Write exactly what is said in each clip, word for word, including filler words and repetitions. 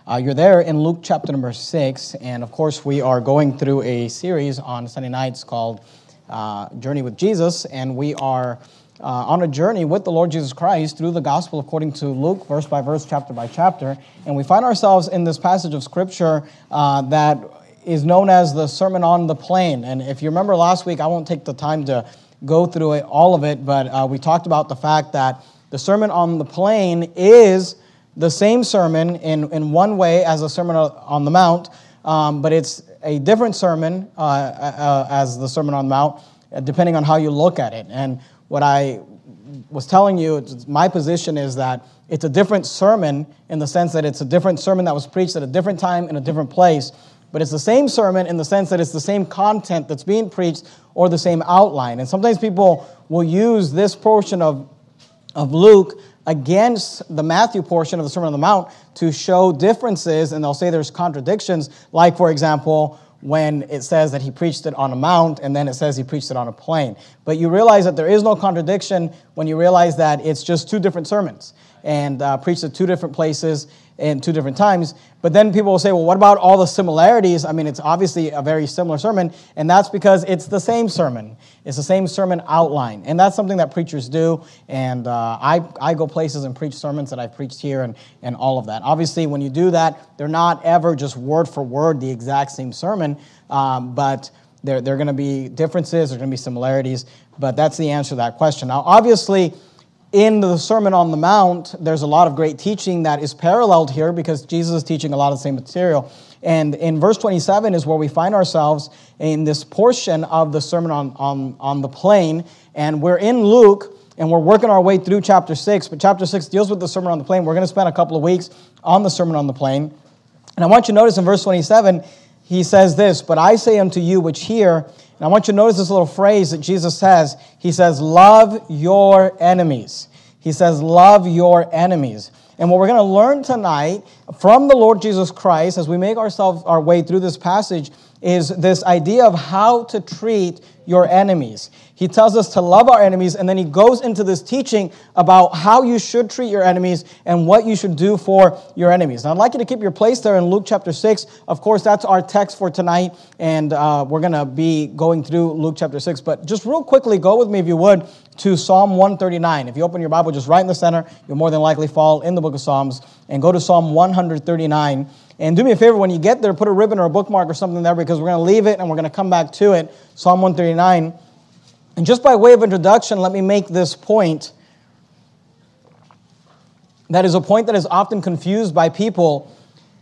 Uh, you're there in Luke chapter number six, and of course we are going through a series on Sunday nights called uh, Journey with Jesus, and we are uh, on a journey with the Lord Jesus Christ through the gospel according to Luke, verse by verse, chapter by chapter, and we find ourselves in this passage of Scripture uh, that is known as the Sermon on the Plain. And if you remember last week, I won't take the time to go through it, all of it, but uh, we talked about the fact that the Sermon on the Plain is the same sermon in, in one way as the Sermon on the Mount, um, but it's a different sermon uh, uh, as the Sermon on the Mount, depending on how you look at it. And what I was telling you, it's, my position is that it's a different sermon in the sense that it's a different sermon that was preached at a different time in a different place, but it's the same sermon in the sense that it's the same content that's being preached or the same outline. And sometimes people will use this portion of, of Luke against the Matthew portion of the Sermon on the Mount to show differences, and they'll say there's contradictions, like, for example, when it says that he preached it on a mount, and then it says he preached it on a plain. But you realize that there is no contradiction when you realize that it's just two different sermons, and uh, preached at two different places in two different times. But then people will say, well, what about all the similarities? I mean, it's obviously a very similar sermon, and that's because it's the same sermon. It's the same sermon outline, and that's something that preachers do, and uh, I, I go places and preach sermons that I've preached here and, and all of that. Obviously, when you do that, they're not ever just word for word the exact same sermon, um, but there, there are going to be differences, there are going to be similarities, but that's the answer to that question. Now, obviously, in the Sermon on the Mount, there's a lot of great teaching that is paralleled here because Jesus is teaching a lot of the same material. And in verse twenty-seven is where we find ourselves in this portion of the Sermon on, on, on the Plain. And we're in Luke, and we're working our way through chapter six. But chapter six deals with the Sermon on the Plain. We're going to spend a couple of weeks on the Sermon on the Plain. And I want you to notice in verse twenty-seven, he says this, "But I say unto you which hear," and I want you to notice this little phrase that Jesus says. He says, "Love your enemies." He says, "Love your enemies." And what we're going to learn tonight from the Lord Jesus Christ as we make ourselves our way through this passage is this idea of how to treat your enemies. He tells us to love our enemies, and then he goes into this teaching about how you should treat your enemies and what you should do for your enemies. Now, I'd like you to keep your place there in Luke chapter six. Of course, that's our text for tonight, and uh, we're going to be going through Luke chapter six. But just real quickly, go with me, if you would, to Psalm one thirty-nine. If you open your Bible just right in the center, you'll more than likely fall in the book of Psalms, and go to Psalm one thirty-nine. And do me a favor, when you get there, put a ribbon or a bookmark or something there, because we're going to leave it and we're going to come back to it. Psalm one thirty-nine. And just by way of introduction, let me make this point. That is a point that is often confused by people.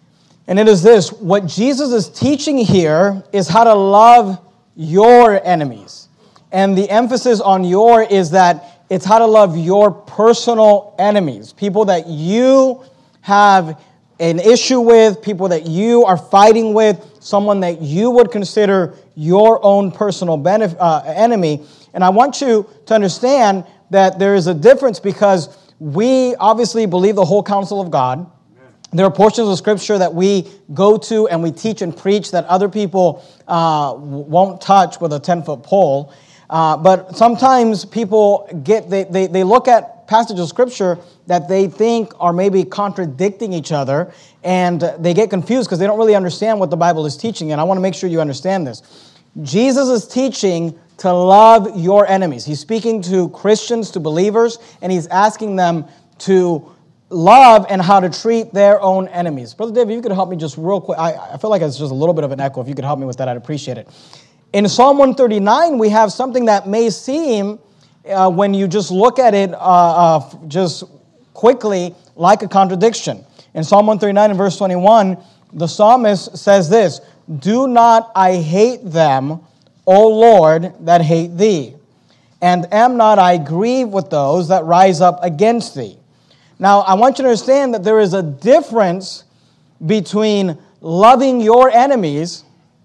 And it is this: what Jesus is teaching here is how to love your enemies. And the emphasis on your is that it's how to love your personal enemies. People that you have an issue with, people that you are fighting with, someone that you would consider your own personal benef- uh, enemy. And I want you to understand that there is a difference, because we obviously believe the whole counsel of God. Amen. There are portions of Scripture that we go to and we teach and preach that other people uh, won't touch with a ten-foot pole. Uh, but sometimes people get they, they they look at passages of Scripture that they think are maybe contradicting each other, and they get confused because they don't really understand what the Bible is teaching. And I want to make sure you understand this. Jesus is teaching to love your enemies. He's speaking to Christians, to believers, and he's asking them to love and how to treat their own enemies. Brother David, if you could help me just real quick. I, I feel like it's just a little bit of an echo. If you could help me with that, I'd appreciate it. In Psalm one thirty-nine, we have something that may seem, uh, when you just look at it uh, uh, just quickly, like a contradiction. In Psalm one thirty-nine and verse twenty-one, the psalmist says this: "Do not I hate them, O Lord, that hate thee, and am not I grieved with those that rise up against thee." Now, I want you to understand that there is a difference between loving your enemies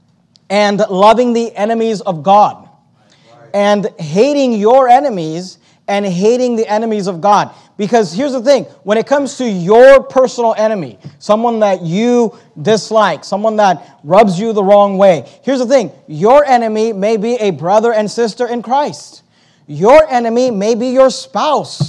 and loving the enemies of God. And hating your enemies and hating the enemies of God. Because here's the thing, when it comes to your personal enemy, someone that you dislike, someone that rubs you the wrong way, here's the thing, your enemy may be a brother and sister in Christ. Your enemy may be your spouse.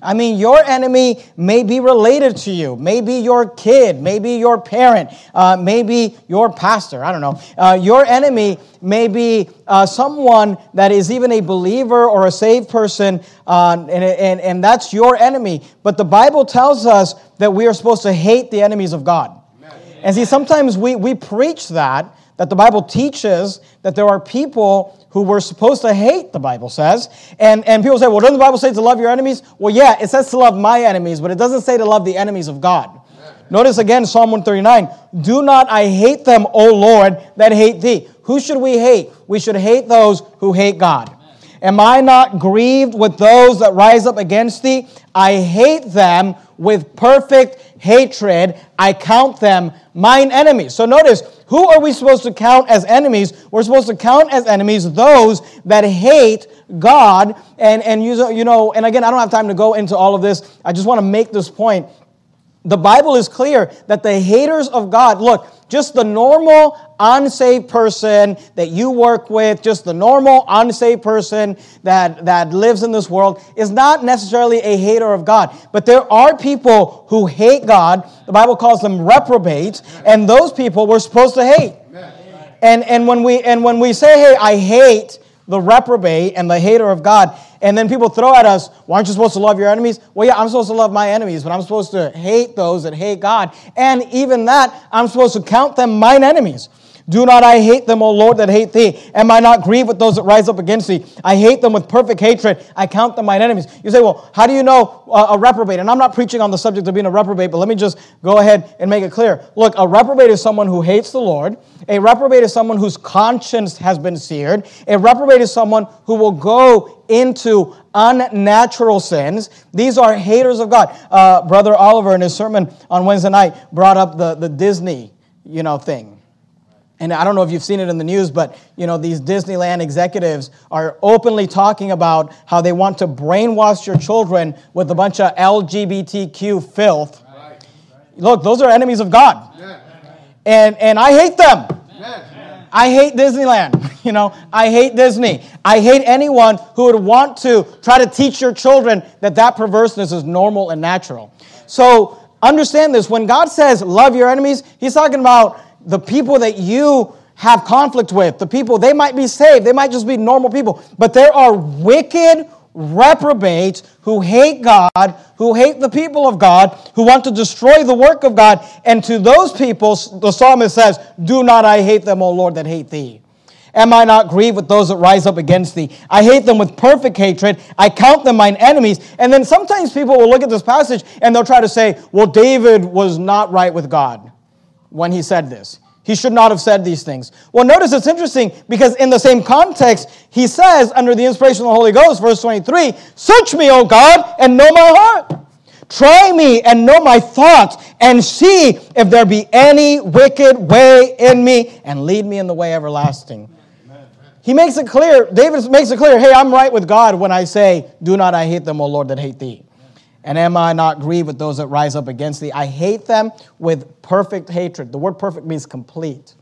I mean, your enemy may be related to you. Maybe your kid, maybe your parent, uh, maybe your pastor. I don't know. Uh, your enemy may be uh, someone that is even a believer or a saved person, uh, and, and, and that's your enemy. But the Bible tells us that we are supposed to hate the enemies of God. Amen. And see, sometimes we, we preach that, that the Bible teaches that there are people who we're supposed to hate, the Bible says. And, and people say, well, doesn't the Bible say to love your enemies? Well, yeah, it says to love my enemies, but it doesn't say to love the enemies of God. Amen. Notice again, Psalm one thirty-nine, do not I hate them, O Lord, that hate thee. Who should we hate? We should hate those who hate God. Amen. Am I not grieved with those that rise up against thee? I hate them with perfect hatred. I count them mine enemies. So notice, who are we supposed to count as enemies? We're supposed to count as enemies those that hate God. And, and you, you know, and again, I don't have time to go into all of this. I just want to make this point. The Bible is clear that the haters of God, look, just the normal unsaved person that you work with, just the normal unsaved person that, that lives in this world is not necessarily a hater of God. But there are people who hate God. The Bible calls them reprobates, and those people we're supposed to hate. And, and, when we, and when we say, hey, I hate the reprobate and the hater of God, and then people throw at us, well, aren't you supposed to love your enemies? Well, yeah, I'm supposed to love my enemies, but I'm supposed to hate those that hate God. And even that, I'm supposed to count them mine enemies. Do not I hate them, O Lord, that hate thee? Am I not grieved with those that rise up against thee? I hate them with perfect hatred. I count them mine enemies. You say, well, how do you know uh, a reprobate? And I'm not preaching on the subject of being a reprobate, but let me just go ahead and make it clear. Look, a reprobate is someone who hates the Lord. A reprobate is someone whose conscience has been seared. A reprobate is someone who will go into unnatural sins. These are haters of God. Uh, Brother Oliver, in his sermon on Wednesday night, brought up the, the Disney, you know, thing. And I don't know if you've seen it in the news, but, you know, these Disneyland executives are openly talking about how they want to brainwash your children with a bunch of L G B T Q filth. Right. Look, those are enemies of God. Yeah. And, and I hate them. Yeah. I hate Disneyland. You know, I hate Disney. I hate anyone who would want to try to teach your children that that perverseness is normal and natural. So understand this. When God says love your enemies, he's talking about the people that you have conflict with, the people, they might be saved, they might just be normal people, but there are wicked reprobates who hate God, who hate the people of God, who want to destroy the work of God, and to those people, the psalmist says, do not I hate them, O Lord, that hate thee. Am I not grieved with those that rise up against thee? I hate them with perfect hatred. I count them mine enemies. And then sometimes people will look at this passage and they'll try to say, well, David was not right with God when he said this. He should not have said these things. Well, notice it's interesting because in the same context, he says under the inspiration of the Holy Ghost, verse twenty-three, search me, O God, and know my heart. Try me and know my thoughts and see if there be any wicked way in me and lead me in the way everlasting. Amen. He makes it clear, David makes it clear, hey, I'm right with God when I say, do not I hate them, O Lord, that hate thee. And am I not grieved with those that rise up against thee? I hate them with perfect hatred. The word perfect means complete.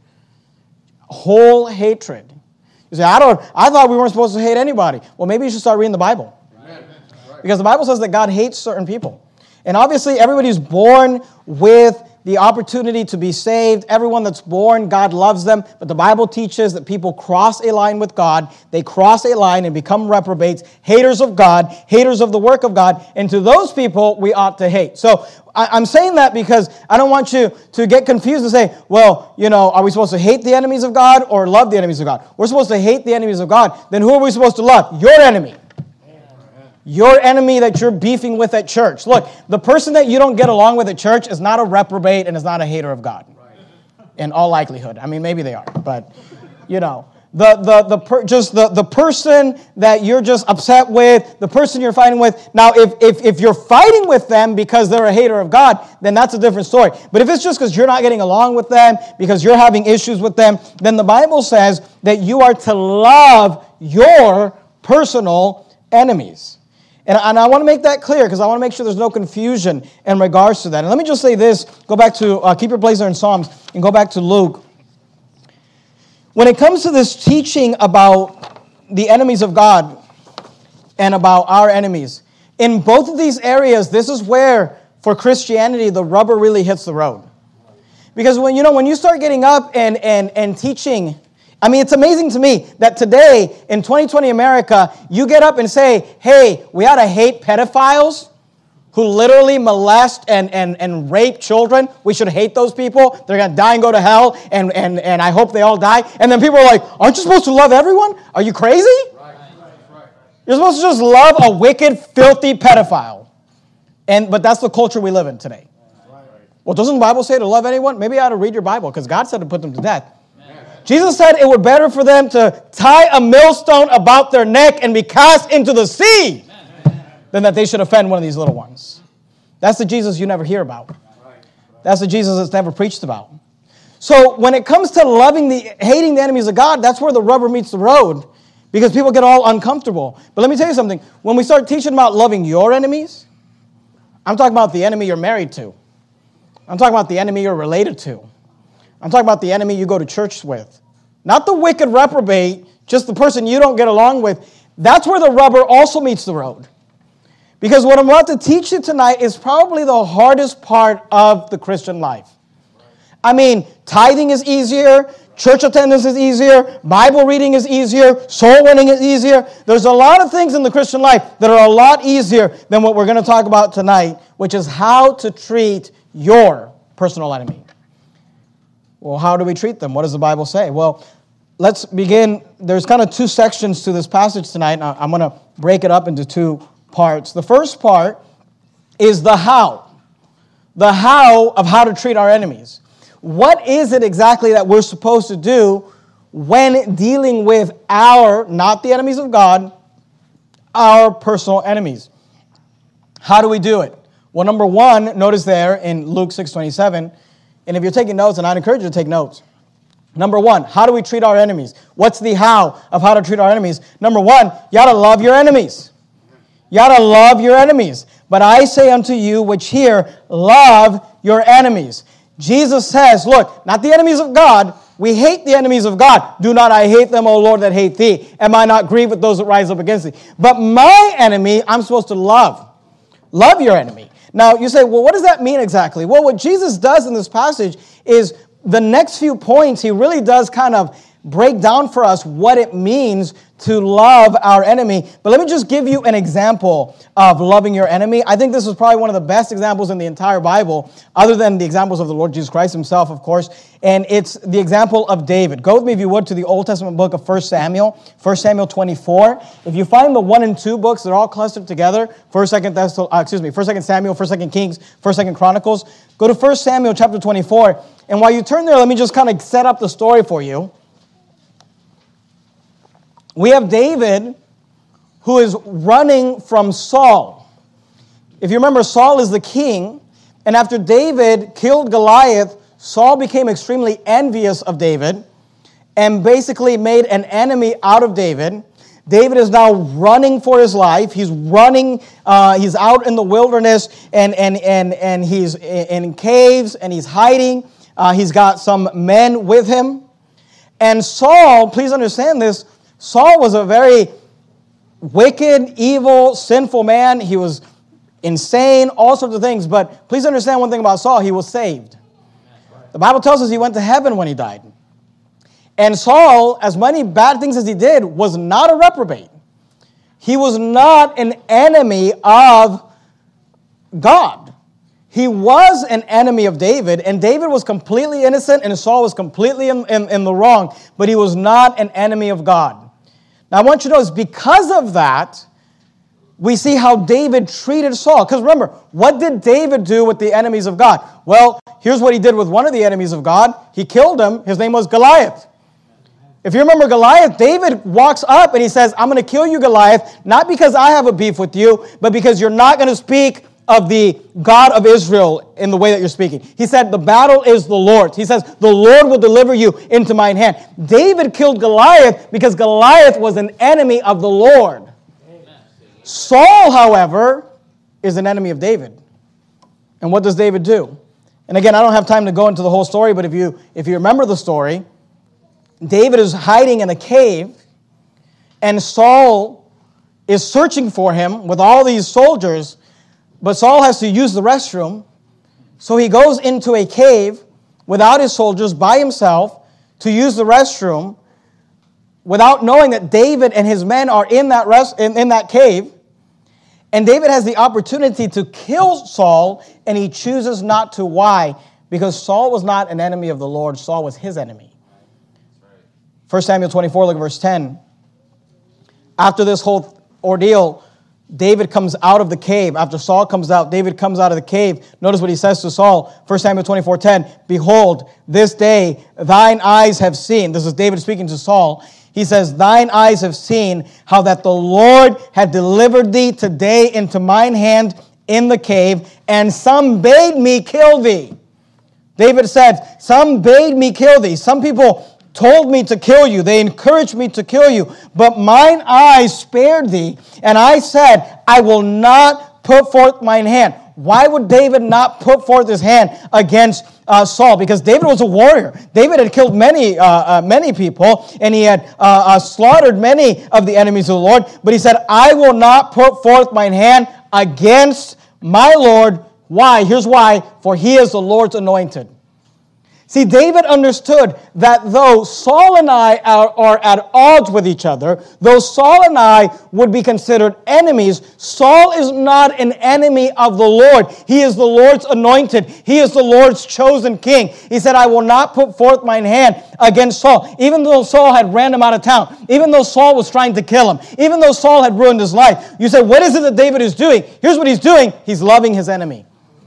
Whole hatred. You say, I don't. I thought we weren't supposed to hate anybody. Well, maybe you should start reading the Bible. Amen. Because the Bible says that God hates certain people. And obviously everybody's born with the opportunity to be saved. Everyone that's born, God loves them. But the Bible teaches that people cross a line with God. They cross a line and become reprobates, haters of God, haters of the work of God. And to those people, we ought to hate. So I'm saying that because I don't want you to get confused and say, well, you know, are we supposed to hate the enemies of God or love the enemies of God? We're supposed to hate the enemies of God. Then who are we supposed to love? Your enemy. Your enemy that you're beefing with at church. Look, the person that you don't get along with at church is not a reprobate and is not a hater of God. In all likelihood. I mean, maybe they are, but, you know. The the the per, just the, the person that you're just upset with, the person you're fighting with. Now, if, if if you're fighting with them because they're a hater of God, then that's a different story. But if it's just because you're not getting along with them, because you're having issues with them, then the Bible says that you are to love your personal enemies. And, and I want to make that clear because I want to make sure there's no confusion in regards to that. And let me just say this. Go back to, uh, keep your place there in Psalms and go back to Luke. When it comes to this teaching about the enemies of God and about our enemies, In both of these areas, this is where, for Christianity, the rubber really hits the road. Because when you know when you start getting up and, and, and teaching, I mean, it's amazing to me that today, in twenty twenty America, you get up and say, hey, we ought to hate pedophiles who literally molest and, and, and rape children. We should hate those people. They're going to die and go to hell, and, and, and I hope they all die. And then people are like, aren't you supposed to love everyone? Are you crazy? Right, right, right. You're supposed to just love a wicked, filthy pedophile. And But that's the culture we live in today. Well, doesn't the Bible say to love anyone? Maybe you ought to read your Bible, because God said to put them to death. Amen. Jesus said it would be better for them to tie a millstone about their neck and be cast into the sea Amen. Than that they should offend one of these little ones. That's the Jesus you never hear about. That's the Jesus that's never preached about. So when it comes to loving the, hating the enemies of God, that's where the rubber meets the road, because people get all uncomfortable. But let me tell you something. When we start teaching about loving your enemies, I'm talking about the enemy you're married to. I'm talking about the enemy you're related to. I'm talking about the enemy you go to church with. Not the wicked reprobate, just the person you don't get along with. That's where the rubber also meets the road. Because what I'm about to teach you tonight is probably the hardest part of the Christian life. I mean, tithing is easier, church attendance is easier, Bible reading is easier, soul winning is easier. There's a lot of things in the Christian life that are a lot easier than what we're going to talk about tonight, which is how to treat your personal enemy. Well, how do we treat them? What does the Bible say? Well, let's begin. There's kind of two sections to this passage tonight. I'm going to break it up into two parts. The first part is the how. The how of how to treat our enemies. What is it exactly that we're supposed to do when dealing with our, not the enemies of God, our personal enemies? How do we do it? Well, number one, notice there in Luke six twenty-seven, and if you're taking notes, and I'd encourage you to take notes. Number one, how do we treat our enemies? What's the how of how to treat our enemies? Number one, you ought to love your enemies. You ought to love your enemies. But I say unto you which hear, love your enemies. Jesus says, look, not the enemies of God. We hate the enemies of God. Do not I hate them, O Lord, that hate thee. Am I not grieved with those that rise up against thee? But my enemy, I'm supposed to love. Love your enemy. Now, you say, well, what does that mean exactly? Well, what Jesus does in this passage is the next few points, he really does kind of break down for us what it means to love our enemy. But let me just give you an example of loving your enemy. I think this is probably one of the best examples in the entire Bible, other than the examples of the Lord Jesus Christ himself, of course. And it's the example of David. Go with me, if you would, to the Old Testament book of First Samuel, First Samuel twenty-four. If you find the one and two books, they're all clustered together. First, Second, uh, excuse me, First, Second Samuel, First, Second Kings, First, Second Chronicles. Go to First Samuel chapter twenty-four. And while you turn there, let me just kind of set up the story for you. We have David, who is running from Saul. If you remember, Saul is the king, and after David killed Goliath, Saul became extremely envious of David and basically made an enemy out of David. David is now running for his life. He's running, uh, he's out in the wilderness, and, and, and, and he's in caves, and he's hiding. Uh, he's got some men with him. And Saul, please understand this, Saul was a very wicked, evil, sinful man. He was insane, all sorts of things. But please understand one thing about Saul. He was saved. The Bible tells us he went to heaven when he died. And Saul, as many bad things as he did, was not a reprobate. He was not an enemy of God. He was an enemy of David, and David was completely innocent, and Saul was completely in, in, in the wrong, but he was not an enemy of God. Now, I want you to notice, because of that, we see how David treated Saul. Because remember, what did David do with the enemies of God? Well, here's what he did with one of the enemies of God. He killed him. His name was Goliath. If you remember Goliath, David walks up and he says, I'm going to kill you, Goliath, not because I have a beef with you, but because you're not going to speak of the God of Israel in the way that you're speaking. He said, the battle is the Lord's. He says, the Lord will deliver you into mine hand. David killed Goliath because Goliath was an enemy of the Lord. Amen. Saul, however, is an enemy of David. And what does David do? And again, I don't have time to go into the whole story, but if you, if you remember the story, David is hiding in a cave, and Saul is searching for him with all these soldiers, but Saul has to use the restroom. So he goes into a cave without his soldiers, by himself, to use the restroom, without knowing that David and his men are in that rest, in, in that cave. And David has the opportunity to kill Saul, and he chooses not to. Why? Because Saul was not an enemy of the Lord. Saul was his enemy. First Samuel twenty-four, look at verse ten. After this whole ordeal, David comes out of the cave. After Saul comes out, David comes out of the cave. Notice what he says to Saul. First Samuel twenty-four ten. Behold, this day thine eyes have seen. This is David speaking to Saul. He says, thine eyes have seen how that the Lord had delivered thee today into mine hand in the cave, and some bade me kill thee. David said, some bade me kill thee. Some people told me to kill you. They encouraged me to kill you. But mine eyes spared thee, and I said, I will not put forth mine hand. Why would David not put forth his hand against uh, Saul? Because David was a warrior. David had killed many, uh, uh, many people, and he had uh, uh, slaughtered many of the enemies of the Lord. But he said, I will not put forth mine hand against my Lord. Why? Here's why. For he is the Lord's anointed. See, David understood that though Saul and I are, are at odds with each other, though Saul and I would be considered enemies, Saul is not an enemy of the Lord. He is the Lord's anointed. He is the Lord's chosen king. He said, I will not put forth mine hand against Saul. Even though Saul had ran him out of town, even though Saul was trying to kill him, even though Saul had ruined his life. You say, what is it that David is doing? Here's what he's doing. He's loving his enemy.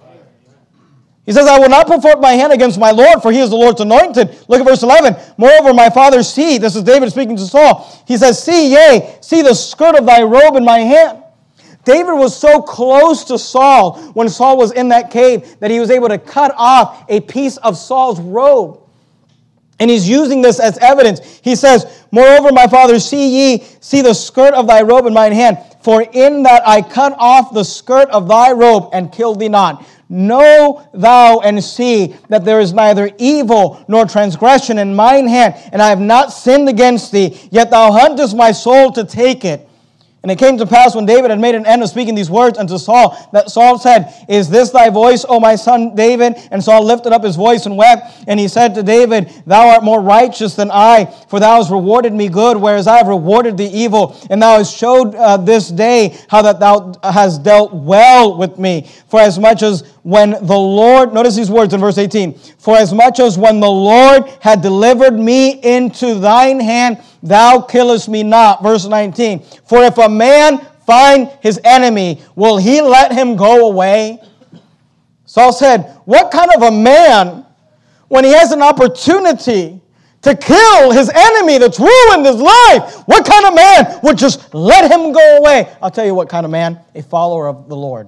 He says, I will not put forth my hand against my Lord, for he is the Lord's anointed. Look at verse eleven. Moreover, my father, see, this is David speaking to Saul. He says, see, yea, see the skirt of thy robe in my hand. David was so close to Saul when Saul was in that cave that he was able to cut off a piece of Saul's robe. And he's using this as evidence. He says, moreover, my father, see ye, see the skirt of thy robe in mine hand. For in that I cut off the skirt of thy robe and killed thee not. Know thou and see that there is neither evil nor transgression in mine hand, and I have not sinned against thee, yet thou huntest my soul to take it. And it came to pass when David had made an end of speaking these words unto Saul, that Saul said, is this thy voice, O my son David? And Saul lifted up his voice and wept. And he said to David, thou art more righteous than I, for thou hast rewarded me good, whereas I have rewarded thee evil. And thou hast showed uh, this day how that thou hast dealt well with me. For as much as when the Lord, notice these words in verse eighteen, for as much as when the Lord had delivered me into thine hand, thou killest me not. Verse nineteen, for if a man find his enemy, will he let him go away? Saul said, what kind of a man, when he has an opportunity to kill his enemy that's ruined his life, what kind of man would just let him go away? I'll tell you what kind of man, a follower of the Lord.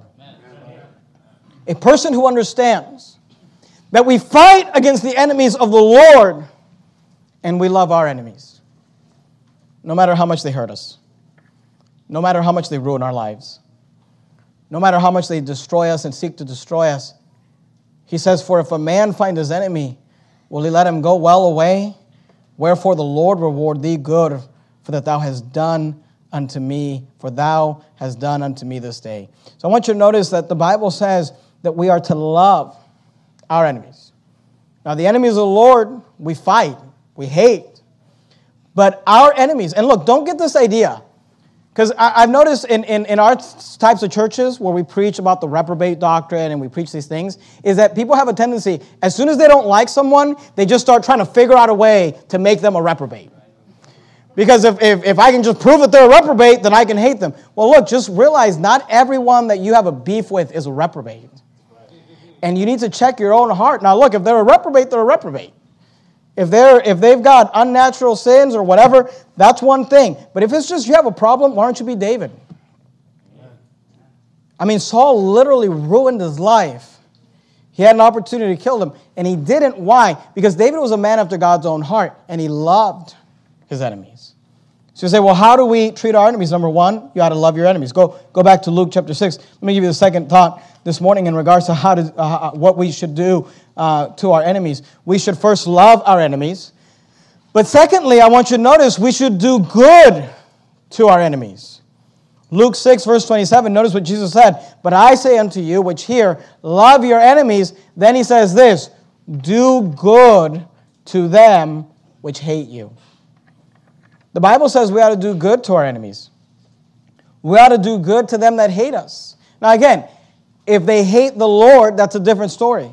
A person who understands that we fight against the enemies of the Lord and we love our enemies. No matter how much they hurt us. No matter how much they ruin our lives. No matter how much they destroy us and seek to destroy us. He says, for if a man find his enemy, will he let him go well away? Wherefore the Lord reward thee good, for that thou hast done unto me, for thou hast done unto me this day. So I want you to notice that the Bible says that we are to love our enemies. Now the enemies of the Lord, we fight, we hate. But our enemies, and look, don't get this idea, because I've noticed in, in, in our types of churches where we preach about the reprobate doctrine and we preach these things, is that people have a tendency, as soon as they don't like someone, they just start trying to figure out a way to make them a reprobate. Because if, if, if I can just prove that they're a reprobate, then I can hate them. Well, look, just realize not everyone that you have a beef with is a reprobate. And you need to check your own heart. Now, look, if they're a reprobate, they're a reprobate. If they're if they've got unnatural sins or whatever, that's one thing. But if it's just you have a problem, why don't you be David? I mean, Saul literally ruined his life. He had an opportunity to kill him, and he didn't. Why? Because David was a man after God's own heart, and he loved his enemies. So you say, well, how do we treat our enemies? Number one, you ought to love your enemies. Go go back to Luke chapter six. Let me give you the second thought this morning in regards to how to uh, what we should do uh, to our enemies. We should first love our enemies. But secondly, I want you to notice we should do good to our enemies. Luke six, verse twenty-seven, notice what Jesus said. But I say unto you, which hear, love your enemies. Then he says this, do good to them which hate you. The Bible says we ought to do good to our enemies. We ought to do good to them that hate us. Now again, if they hate the Lord, that's a different story.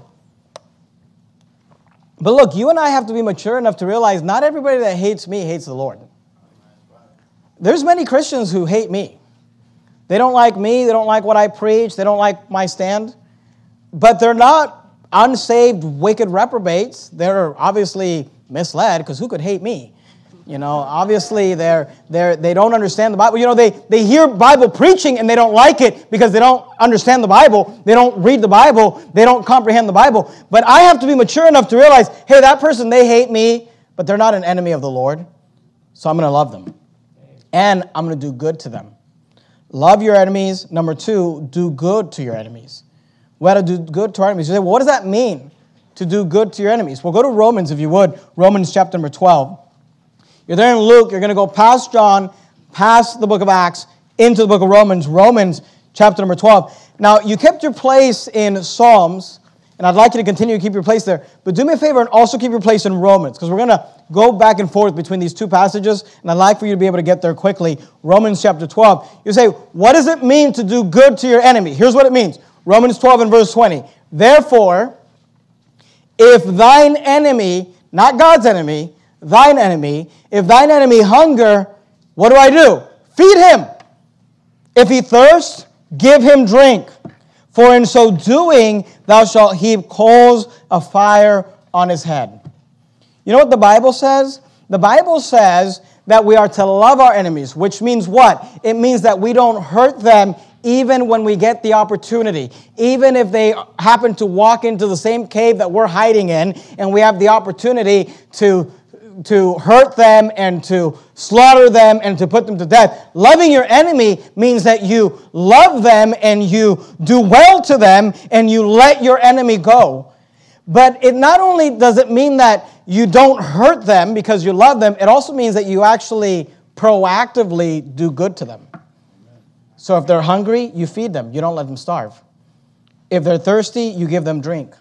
But look, you and I have to be mature enough to realize not everybody that hates me hates the Lord. There's many Christians who hate me. They don't like me. They don't like what I preach. They don't like my stand. But they're not unsaved, wicked reprobates. They're obviously misled, because who could hate me? You know, obviously they're, they're, they don't understand the Bible. You know, they, they hear Bible preaching and they don't like it because they don't understand the Bible. They don't read the Bible. They don't comprehend the Bible. But I have to be mature enough to realize, hey, that person, they hate me, but they're not an enemy of the Lord. So I'm going to love them. And I'm going to do good to them. Love your enemies. Number two, do good to your enemies. We ought to do good to our enemies. You say, well, what does that mean, to do good to your enemies? Well, go to Romans, if you would. Romans chapter number twelve. You're there in Luke. You're going to go past John, past the book of Acts, into the book of Romans. Romans chapter number twelve. Now, you kept your place in Psalms, and I'd like you to continue to keep your place there. But do me a favor and also keep your place in Romans, because we're going to go back and forth between these two passages, and I'd like for you to be able to get there quickly. Romans chapter twelve. You say, what does it mean to do good to your enemy? Here's what it means. Romans twelve and verse twenty. Therefore, if thine enemy, not God's enemy, thine enemy, if thine enemy hunger, what do I do? Feed him. If he thirst, give him drink. For in so doing, thou shalt heap coals of fire on his head. You know what the Bible says? The Bible says that we are to love our enemies, which means what? It means that we don't hurt them even when we get the opportunity. Even if they happen to walk into the same cave that we're hiding in, and we have the opportunity to to hurt them and to slaughter them and to put them to death. Loving your enemy means that you love them and you do well to them and you let your enemy go. But it not only does it mean that you don't hurt them because you love them, it also means that you actually proactively do good to them. So if they're hungry, you feed them. You don't let them starve. If they're thirsty, you give them drink.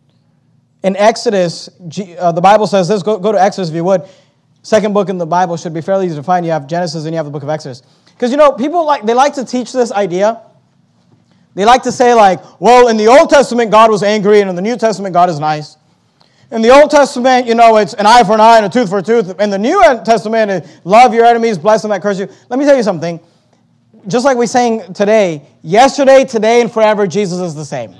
In Exodus, uh, the Bible says this. Go, go to Exodus if you would. Second book in the Bible should be fairly easy to find. You have Genesis and you have the book of Exodus. Because, you know, people like they like to teach this idea. They like to say, like, well, in the Old Testament, God was angry, and in the New Testament, God is nice. In the Old Testament, you know, it's an eye for an eye and a tooth for a tooth. In the New Testament, it's love your enemies, bless them that curse you. Let me tell you something. Just like we sang today, yesterday, today, and forever, Jesus is the same.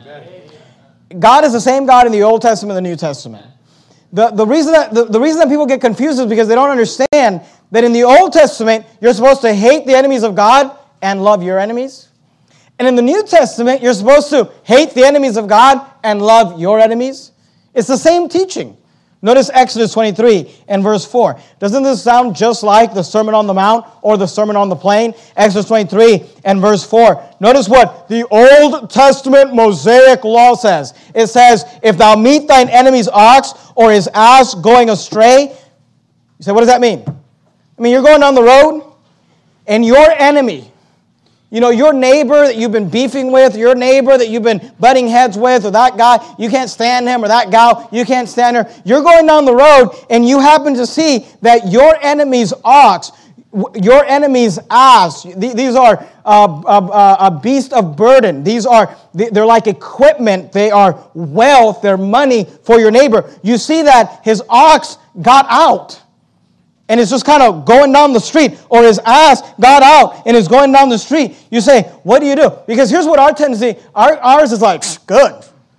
God is the same God in the Old Testament and the New Testament. The, the, reason that, the, the reason that people get confused is because they don't understand that in the Old Testament, you're supposed to hate the enemies of God and love your enemies. And in the New Testament, you're supposed to hate the enemies of God and love your enemies. It's the same teaching. Notice Exodus twenty-three and verse four. Doesn't this sound just like the Sermon on the Mount or the Sermon on the Plain? Exodus twenty-three and verse four. Notice what the Old Testament Mosaic law says. It says, if thou meet thine enemy's ox or his ass going astray. You say, what does that mean? I mean, you're going down the road and your enemy, you know, your neighbor that you've been beefing with, your neighbor that you've been butting heads with, or that guy, you can't stand him, or that gal, you can't stand her. You're going down the road, and you happen to see that your enemy's ox, your enemy's ass, these are a, a, a beast of burden. These are, they're like equipment. They are wealth. They're money for your neighbor. You see that his ox got out. And it's just kind of going down the street, or his ass got out and is going down the street. You say, what do you do? Because here's what our tendency, our, ours is like, good.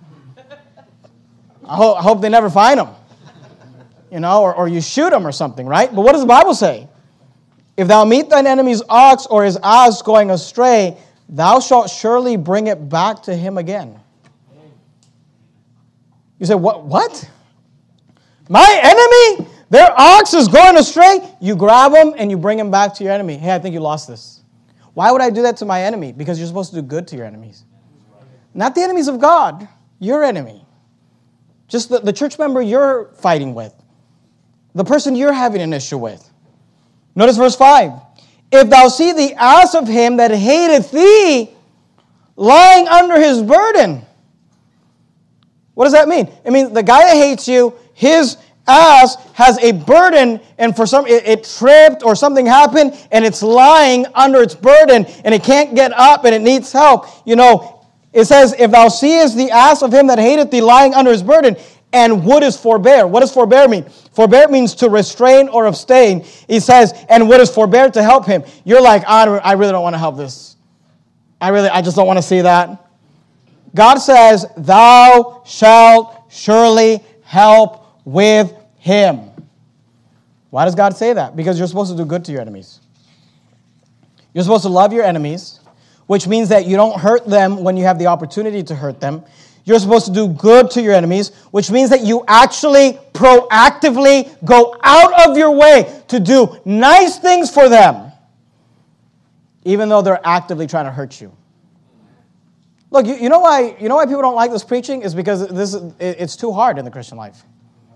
I, ho- I hope they never find him. You know, or, or you shoot him or something, right? But what does the Bible say? If thou meet thine enemy's ox or his ass going astray, thou shalt surely bring it back to him again. You say, what? What? My enemy? Their ox is going astray. You grab them and you bring them back to your enemy. Hey, I think you lost this. Why would I do that to my enemy? Because you're supposed to do good to your enemies. Not the enemies of God, your enemy. Just the, the church member you're fighting with. The person you're having an issue with. Notice verse five. If thou see the ass of him that hateth thee lying under his burden. What does that mean? It means the guy that hates you, his ass has a burden, and for some it, it tripped or something happened, and it's lying under its burden, and it can't get up, and it needs help. You know, it says, if thou seest the ass of him that hateth thee lying under his burden, and wouldest forbear. What does forbear mean? Forbear means to restrain or abstain. He says, and wouldest forbear to help him. You're like, I, don't, I really don't want to help this. I really, I just don't want to see that. God says, thou shalt surely help with him. Why does God say that? Because you're supposed to do good to your enemies. You're supposed to love your enemies, which means that you don't hurt them when you have the opportunity to hurt them. You're supposed to do good to your enemies, which means that you actually proactively go out of your way to do nice things for them, even though they're actively trying to hurt you. Look, you, you know why you know why people don't like this preaching is because this is, it's too hard in the Christian life.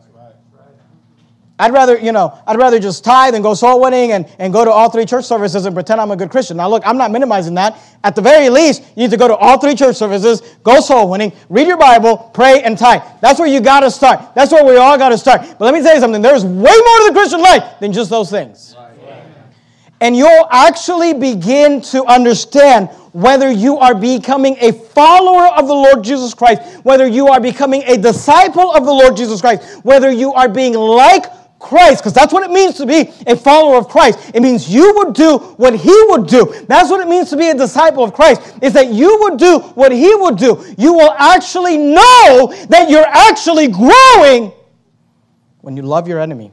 I'd rather, you know, I'd rather just tithe and go soul winning and, and go to all three church services and pretend I'm a good Christian. Now, look, I'm not minimizing that. At the very least, you need to go to all three church services, go soul winning, read your Bible, pray, and tithe. That's where you got to start. That's where we all got to start. But let me tell you something. There's way more to the Christian life than just those things. Right. And you'll actually begin to understand whether you are becoming a follower of the Lord Jesus Christ, whether you are becoming a disciple of the Lord Jesus Christ, whether you are being like Christ, because that's what it means to be a follower of Christ. It means you would do what he would do. That's what it means to be a disciple of Christ, is that you would do what he would do. You will actually know that you're actually growing when you love your enemy.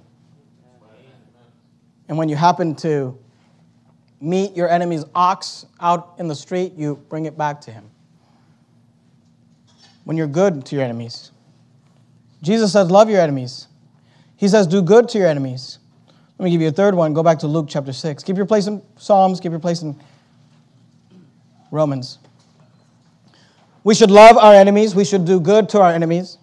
And when you happen to meet your enemy's ox out in the street, you bring it back to him. When you're good to your enemies. Jesus says, love your enemies. He says, do good to your enemies. Let me give you a third one. Go back to Luke chapter six. Keep your place in Psalms. Keep your place in Romans. We should love our enemies. We should do good to our enemies.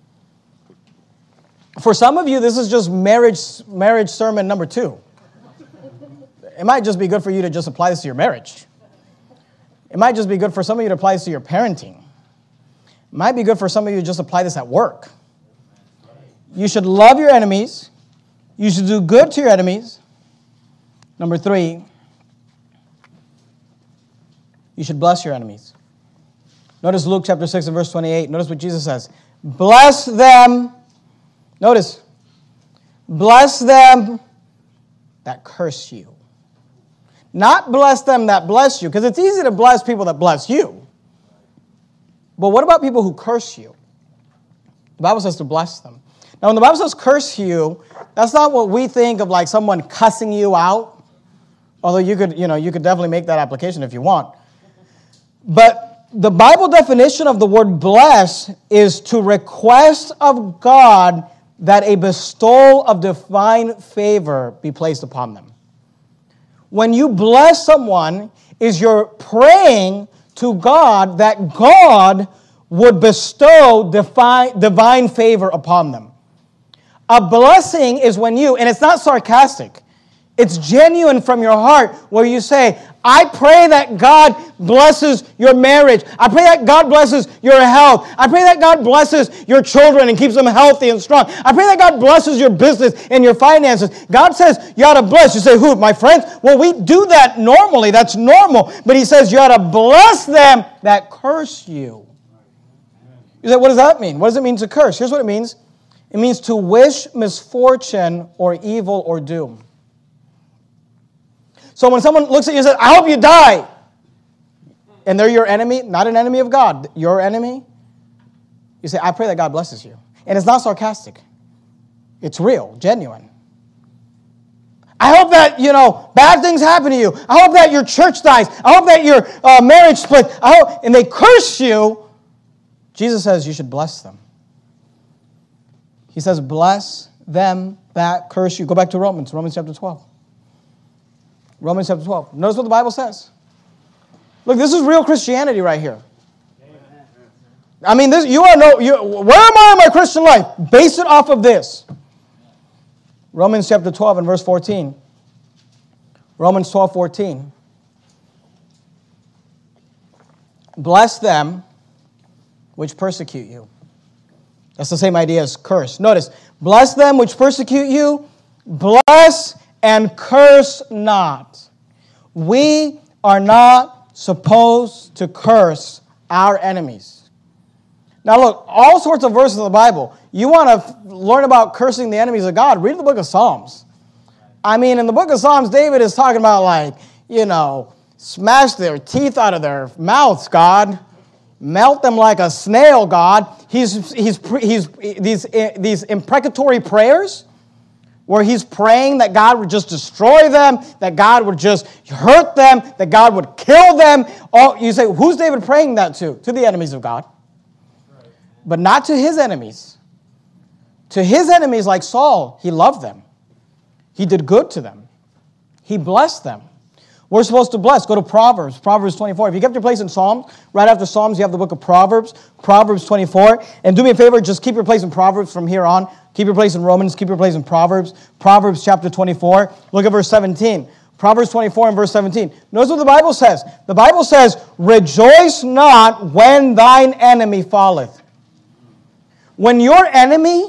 For some of you, this is just marriage, marriage sermon number two. It might just be good for you to just apply this to your marriage. It might just be good for some of you to apply this to your parenting. It might be good for some of you to just apply this at work. You should love your enemies. You should do good to your enemies. Number three, you should bless your enemies. Notice Luke chapter six and verse twenty-eight. Notice what Jesus says. Bless them. Notice. Bless them that curse you. Not bless them that bless you, because it's easy to bless people that bless you. But what about people who curse you? The Bible says to bless them. Now, when the Bible says curse you, that's not what we think of like someone cussing you out. Although you could, you know, you could definitely make that application if you want. But the Bible definition of the word bless is to request of God that a bestowal of divine favor be placed upon them. When you bless someone, is you're praying to God that God would bestow divine, divine favor upon them. A blessing is when you, and it's not sarcastic, it's genuine from your heart, where you say, I pray that God blesses your marriage. I pray that God blesses your health. I pray that God blesses your children and keeps them healthy and strong. I pray that God blesses your business and your finances. God says you ought to bless. You say, who, my friends? Well, we do that normally. That's normal. But he says you ought to bless them that curse you. You say, what does that mean? What does it mean to curse? Here's what it means. It means to wish misfortune or evil or doom. So when someone looks at you and says, I hope you die, and they're your enemy, not an enemy of God, your enemy, you say, I pray that God blesses you. And it's not sarcastic. It's real, genuine. I hope that, you know, bad things happen to you. I hope that your church dies. I hope that your uh, marriage splits. I hope, and they curse you. Jesus says you should bless them. He says, bless them that curse you. Go back to Romans, Romans chapter twelve. Romans chapter twelve. Notice what the Bible says. Look, this is real Christianity right here. Amen. I mean, this you are no. You, where am I in my Christian life? Base it off of this. Romans chapter twelve and verse fourteen. Romans twelve fourteen. Bless them which persecute you. That's the same idea as curse. Notice, bless them which persecute you, bless and curse not. We are not supposed to curse our enemies. Now look, all sorts of verses in the Bible. You want to learn about cursing the enemies of God, read the book of Psalms. I mean, in the book of Psalms, David is talking about like, you know, smash their teeth out of their mouths, God. Melt them like a snail, God. He's, he's, he's, these, these imprecatory prayers where he's praying that God would just destroy them, that God would just hurt them, that God would kill them. Oh, you say, who's David praying that to? To the enemies of God. But not to his enemies. To his enemies like Saul, he loved them. He did good to them. He blessed them. We're supposed to bless. Go to Proverbs, Proverbs twenty-four. If you kept your place in Psalms, right after Psalms, you have the book of Proverbs, Proverbs twenty-four. And do me a favor, just keep your place in Proverbs from here on. Keep your place in Romans, keep your place in Proverbs. Proverbs chapter twenty-four. Look at verse seventeen. Proverbs twenty-four and verse seventeen. Notice what the Bible says. The Bible says, rejoice not when thine enemy falleth. When your enemy,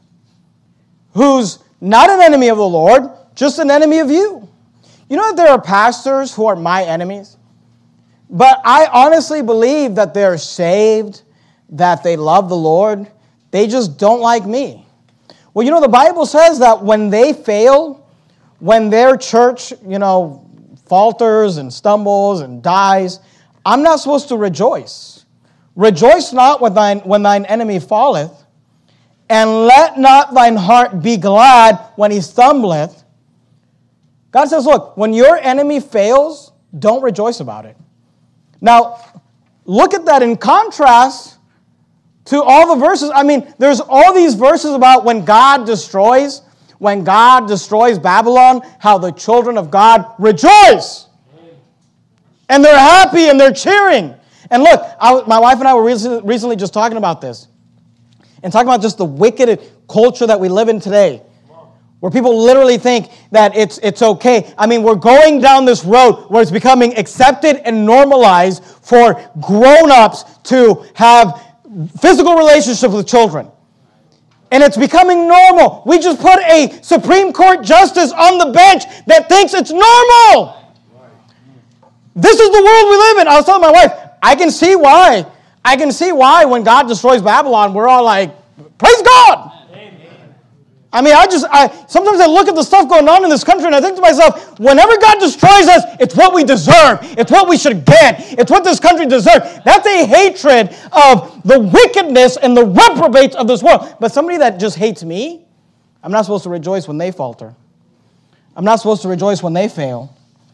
who's not an enemy of the Lord, just an enemy of you. You know that there are pastors who are my enemies? But I honestly believe that they're saved, that they love the Lord. They just don't like me. Well, you know, the Bible says that when they fail, when their church, you know, falters and stumbles and dies, I'm not supposed to rejoice. Rejoice not when thine, when thine enemy falleth, and let not thine heart be glad when he stumbleth. God says, look, when your enemy fails, don't rejoice about it. Now, look at that in contrast to all the verses. I mean, there's all these verses about when God destroys, when God destroys Babylon, how the children of God rejoice. And they're happy and they're cheering. And look, I, my wife and I were recently, recently just talking about this. And talking about just the wicked culture that we live in today. Where people literally think that it's it's okay. I mean, we're going down this road where it's becoming accepted and normalized for grown-ups to have physical relationships with children. And it's becoming normal. We just put a Supreme Court justice on the bench that thinks it's normal. This is the world we live in. I was telling my wife, I can see why. I can see why when God destroys Babylon, we're all like, praise God. I mean, I just, I sometimes I look at the stuff going on in this country and I think to myself, whenever God destroys us, it's what we deserve. It's what we should get. It's what this country deserves. That's a hatred of the wickedness and the reprobates of this world. But somebody that just hates me, I'm not supposed to rejoice when they falter. I'm not supposed to rejoice when they fail.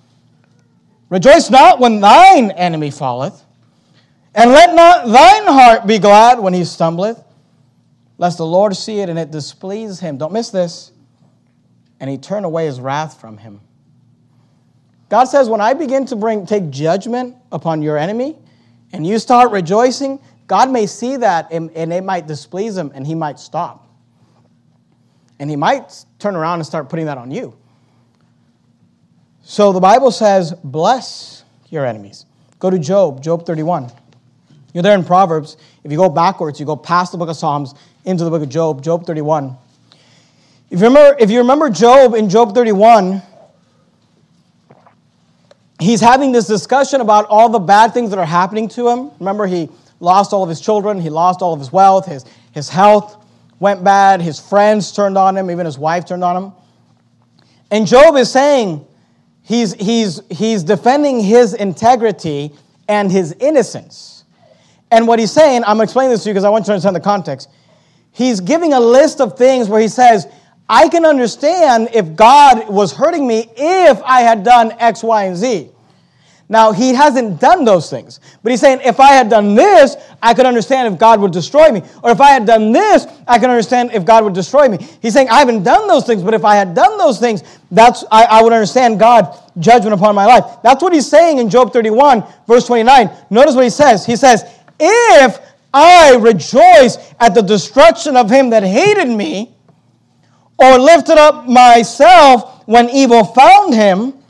Rejoice not when thine enemy falleth, and let not thine heart be glad when he stumbleth, lest the Lord see it and it displease him. Don't miss this. And he turn away his wrath from him. God says, when I begin to bring take judgment upon your enemy, and you start rejoicing, God may see that and, and it might displease him and he might stop. And he might turn around and start putting that on you. So the Bible says, bless your enemies. Go to Job, Job thirty-one. You're there in Proverbs. If you go backwards, you go past the book of Psalms into the book of Job, Job thirty-one. If you remember, if you remember Job in Job thirty-one, he's having this discussion about all the bad things that are happening to him. Remember, he lost all of his children, he lost all of his wealth, his, his health went bad, his friends turned on him, even his wife turned on him. And Job is saying, he's, he's, he's defending his integrity and his innocence. And what he's saying, I'm explaining this to you because I want you to understand the context. He's giving a list of things where he says, I can understand if God was hurting me if I had done X, Y, and Z. Now, he hasn't done those things. But he's saying, if I had done this, I could understand if God would destroy me. Or if I had done this, I could understand if God would destroy me. He's saying, I haven't done those things, but if I had done those things, that's I, I would understand God's judgment upon my life. That's what he's saying in Job thirty-one, verse twenty-nine. Notice what he says. He says, if I rejoice at the destruction of him that hated me, or lifted up myself when evil found him,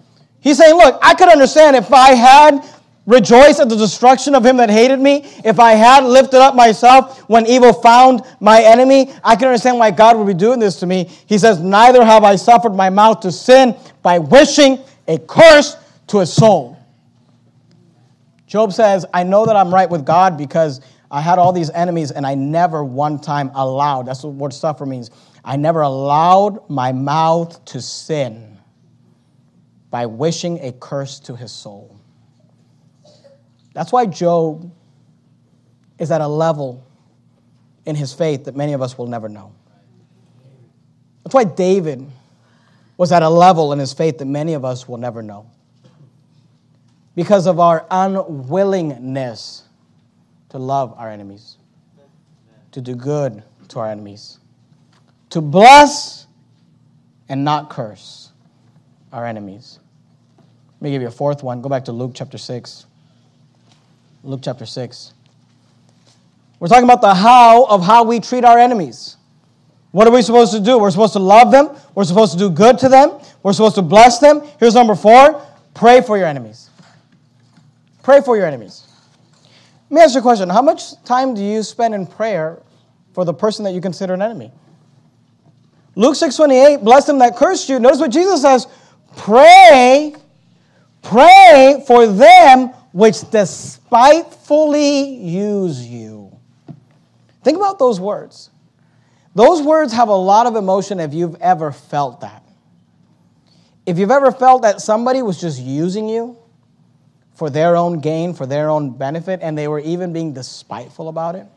He's saying, look, I could understand if I had rejoiced at the destruction of him that hated me, if I had lifted up myself when evil found my enemy, I can understand why God would be doing this to me. He says, neither have I suffered my mouth to sin by wishing a curse to his soul. Job says, I know that I'm right with God because I had all these enemies and I never one time allowed, that's what the word suffer means, I never allowed my mouth to sin by wishing a curse to his soul. That's why Job is at a level in his faith that many of us will never know. That's why David was at a level in his faith that many of us will never know. Because of our unwillingness to love our enemies, to do good to our enemies, to bless and not curse our enemies. Let me give you a fourth one. Go back to Luke chapter six. Luke chapter six. We're talking about the how of how we treat our enemies. What are we supposed to do? We're supposed to love them. We're supposed to do good to them. We're supposed to bless them. Here's number four. Pray for your enemies. Pray for your enemies. Let me ask you a question. How much time do you spend in prayer for the person that you consider an enemy? Luke six twenty-eight, bless them that cursed you. Notice what Jesus says. Pray, pray for them which despitefully use you. Think about those words. Those words have a lot of emotion if you've ever felt that. If you've ever felt that somebody was just using you for their own gain, for their own benefit, and they were even being despiteful about it.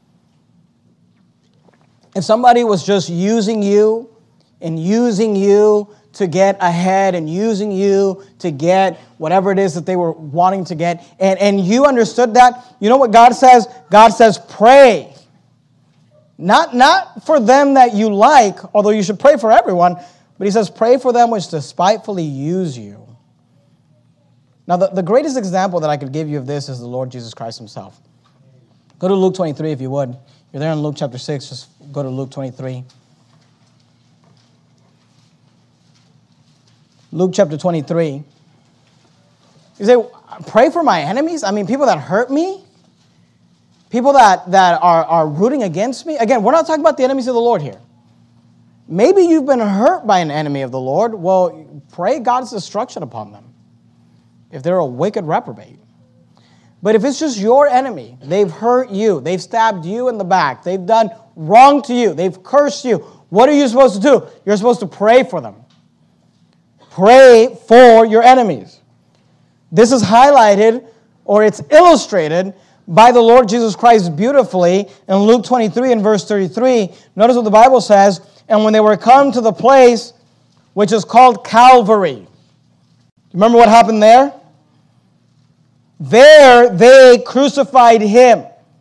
If somebody was just using you and using you to get ahead and using you to get whatever it is that they were wanting to get, and, and you understood that, you know what God says? God says, pray. Not, not for them that you like, although you should pray for everyone, but he says, pray for them which despitefully use you. Now, the, the greatest example that I could give you of this is the Lord Jesus Christ himself. Go to Luke twenty-three if you would. You're there in Luke chapter six, just go to Luke twenty-three. Luke chapter twenty-three. You say, pray for my enemies? I mean, people that hurt me? People that, that are, are rooting against me? Again, we're not talking about the enemies of the Lord here. Maybe you've been hurt by an enemy of the Lord. Well, pray God's destruction upon them if they're a wicked reprobate. But if it's just your enemy, they've hurt you, they've stabbed you in the back, they've done wrong to you, they've cursed you, what are you supposed to do? You're supposed to pray for them. Pray for your enemies. This is highlighted, or it's illustrated, by the Lord Jesus Christ beautifully in Luke twenty-three and verse thirty-three. Notice what the Bible says, and when they were come to the place which is called Calvary. Remember what happened there? There they crucified him.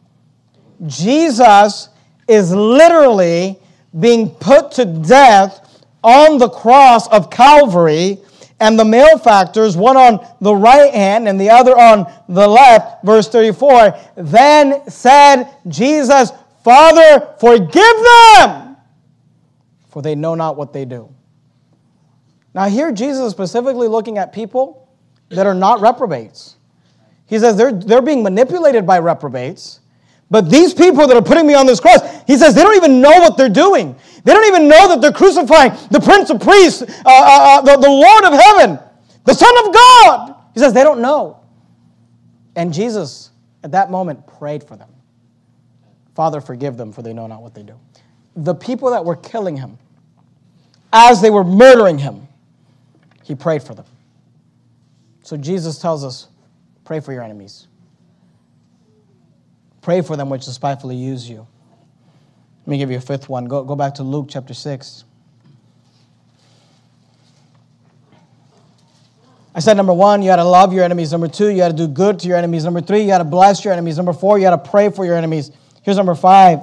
Jesus is literally being put to death on the cross of Calvary, and the malefactors, one on the right hand and the other on the left, verse thirty-four, then said Jesus, Father, forgive them, for they know not what they do. Now here Jesus is specifically looking at people that are not reprobates. He says they're, they're being manipulated by reprobates. But these people that are putting me on this cross, he says they don't even know what they're doing. They don't even know that they're crucifying the Prince of Priests, uh, uh, the, the Lord of heaven, the Son of God. He says they don't know. And Jesus, at that moment, prayed for them. Father, forgive them, for they know not what they do. The people that were killing him, as they were murdering him, he prayed for them. So Jesus tells us, pray for your enemies. Pray for them which despitefully use you. Let me give you a fifth one. Go, go back to Luke chapter six. I said number one, you got to love your enemies. Number two, you got to do good to your enemies. Number three, you got to bless your enemies. Number four, you got to pray for your enemies. Here's number five.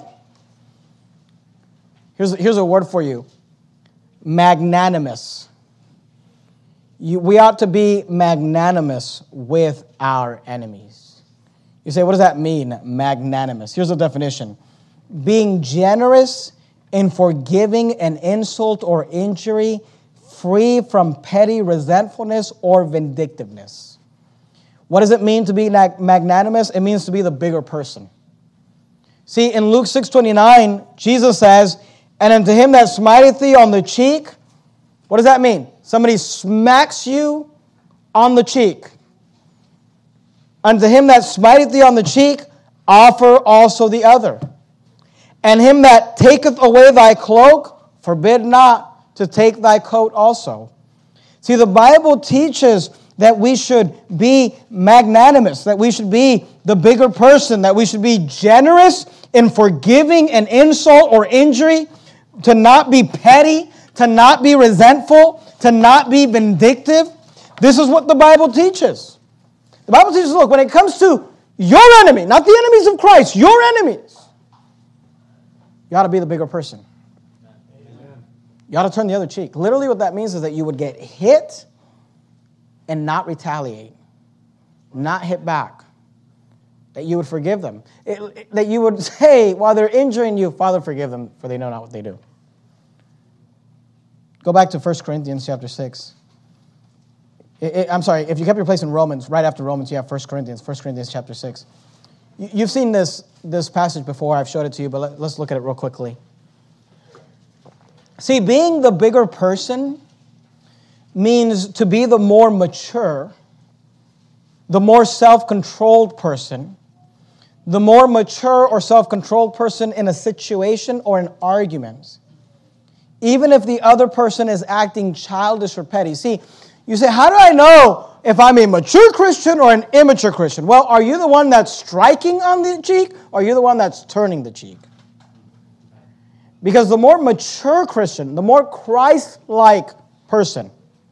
Here's, here's a word for you. Magnanimous. You, we ought to be magnanimous with our enemies. You say, what does that mean, magnanimous? Here's the definition. Being generous in forgiving an insult or injury free from petty resentfulness or vindictiveness. What does it mean to be magnanimous? It means to be the bigger person. See, in Luke six twenty-nine, Jesus says, and unto him that smiteth thee on the cheek, what does that mean? Somebody smacks you on the cheek. Unto him that smiteth thee on the cheek, offer also the other. And him that taketh away thy cloak, forbid not to take thy coat also. See, the Bible teaches that we should be magnanimous, that we should be the bigger person, that we should be generous in forgiving an insult or injury, to not be petty, to not be resentful, to not be vindictive. This is what the Bible teaches. The Bible teaches, look, when it comes to your enemy, not the enemies of Christ, your enemies, you ought to be the bigger person. Amen. You ought to turn the other cheek. Literally what that means is that you would get hit and not retaliate, not hit back, that you would forgive them, it, it, that you would say while they're injuring you, Father, forgive them, for they know not what they do. Go back to First Corinthians chapter six. It, it, I'm sorry, if you kept your place in Romans, right after Romans, you have First Corinthians, First Corinthians chapter six. You, you've seen this, this passage before, I've showed it to you, but let, let's look at it real quickly. See, being the bigger person means to be the more mature, the more self-controlled person, the more mature or self-controlled person in a situation or an argument, even if the other person is acting childish or petty. See, you say, how do I know if I'm a mature Christian or an immature Christian? Well, are you the one that's striking on the cheek, or are you the one that's turning the cheek? Because the more mature Christian, the more Christ-like person,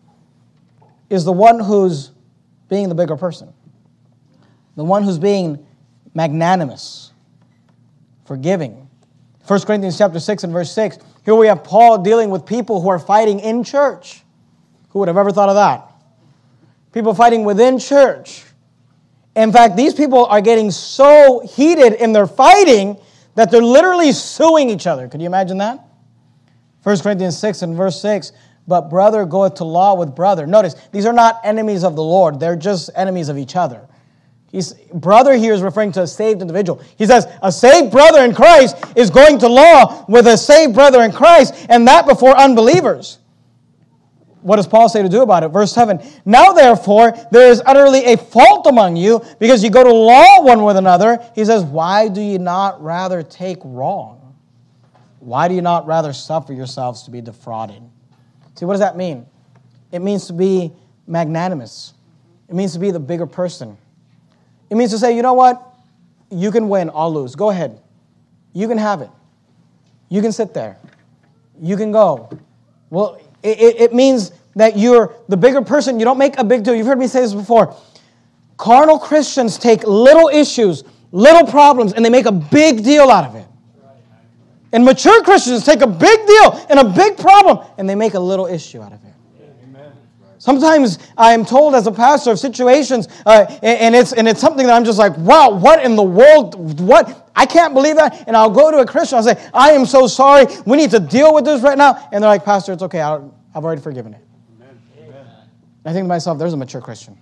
is the one who's being the bigger person. The one who's being magnanimous, forgiving. First Corinthians chapter six and verse six. Here we have Paul dealing with people who are fighting in church. Who would have ever thought of that? People fighting within church. In fact, these people are getting so heated in their fighting that they're literally suing each other. Could you imagine that? First Corinthians six and verse six. But brother goeth to law with brother. Notice, these are not enemies of the Lord. They're just enemies of each other. He's, brother here is referring to a saved individual. He says, a saved brother in Christ is going to law with a saved brother in Christ, and that before unbelievers. What does Paul say to do about it? Verse seven, now therefore there is utterly a fault among you, because you go to law one with another. He says, why do you not rather take wrong? Why do you not rather suffer yourselves to be defrauded? See, what does that mean? It means to be magnanimous. It means to be the bigger person. It means to say, you know what? You can win, I'll lose. Go ahead. You can have it. You can sit there. You can go. Well, it, it, it means that you're the bigger person. You don't make a big deal. You've heard me say this before. Carnal Christians take little issues, little problems, and they make a big deal out of it. And mature Christians take a big deal and a big problem, and they make a little issue out of it. Amen. Sometimes I am told as a pastor of situations, uh, and it's and it's something that I'm just like, wow, what in the world? What? I can't believe that. And I'll go to a Christian, I'll say, I am so sorry. We need to deal with this right now. And they're like, Pastor, it's okay. I'll, I've already forgiven it. Amen. Amen. I think to myself, there's a mature Christian.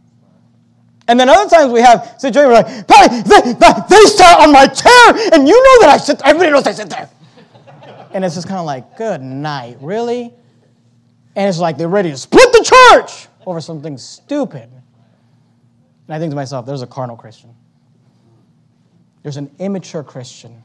And then other times we have situations where we're like, hey, they, they, they sat on my chair, and you know that I sit there. Everybody knows I sit there. And it's just kind of like, good night, really? And it's like they're ready to split the church over something stupid. And I think to myself, there's a carnal Christian. There's an immature Christian.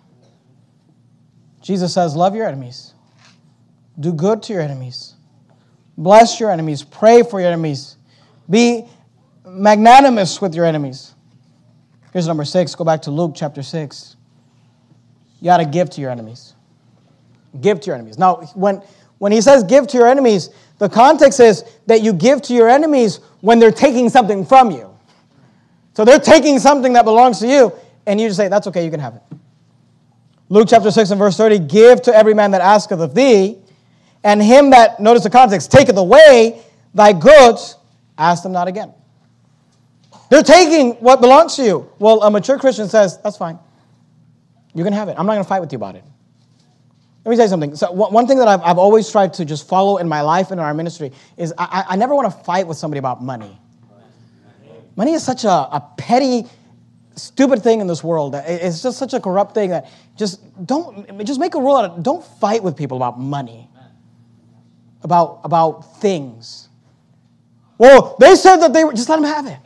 Jesus says, love your enemies. Do good to your enemies. Bless your enemies. Pray for your enemies. Be magnanimous with your enemies. Here's number six. Go back to Luke chapter six. You got to give to your enemies. Give to your enemies. Now, when, when he says give to your enemies, the context is that you give to your enemies when they're taking something from you. So they're taking something that belongs to you, and you just say, that's okay, you can have it. Luke chapter six and verse thirty, give to every man that asketh of thee, and him that, notice the context, taketh away thy goods, ask them not again. They're taking what belongs to you. Well, a mature Christian says, that's fine. You can have it. I'm not going to fight with you about it. Let me tell you something. So one one thing that I've, I've always tried to just follow in my life and in our ministry is I, I never want to fight with somebody about money. Money is such a, a petty, stupid thing in this world. It's just such a corrupt thing that just don't, just make a rule out of it. Don't fight with people about money, about, about things. Well, they said that they were, just let them have it.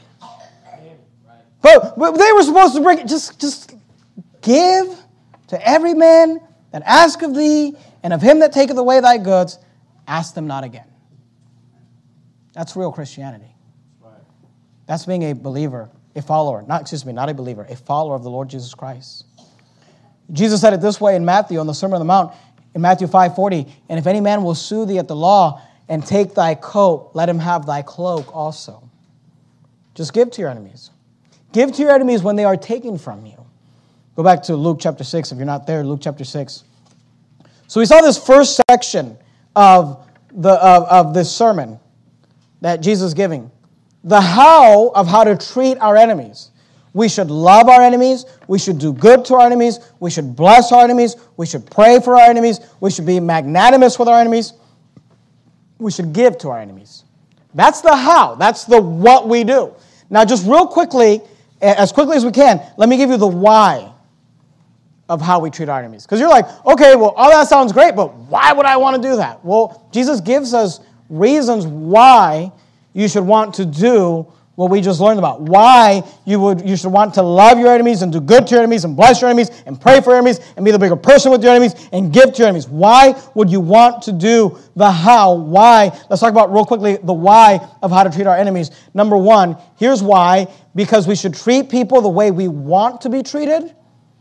But, but they were supposed to bring it, just, just give to every man that ask of thee, and of him that taketh away thy goods, ask them not again. That's real Christianity. That's being a believer, a follower, not, excuse me, not a believer, a follower of the Lord Jesus Christ. Jesus said it this way in Matthew on the Sermon on the Mount, in Matthew five forty, and if any man will sue thee at the law and take thy coat, let him have thy cloak also. Just give to your enemies. Give to your enemies when they are taken from you. Go back to Luke chapter six, if you're not there, Luke chapter six. So we saw this first section of, the, of, of this sermon that Jesus is giving. The how of how to treat our enemies. We should love our enemies. We should do good to our enemies. We should bless our enemies. We should pray for our enemies. We should be magnanimous with our enemies. We should give to our enemies. That's the how. That's the what we do. Now, just real quickly, as quickly as we can, let me give you the why of how we treat our enemies. Because you're like, okay, well, all that sounds great, but why would I want to do that? Well, Jesus gives us reasons why you should want to do what we just learned about. Why you would you should want to love your enemies and do good to your enemies and bless your enemies and pray for your enemies and be the bigger person with your enemies and give to your enemies. Why would you want to do the how? Why? Let's talk about real quickly the why of how to treat our enemies. Number one, here's why. Because we should treat people the way we want to be treated.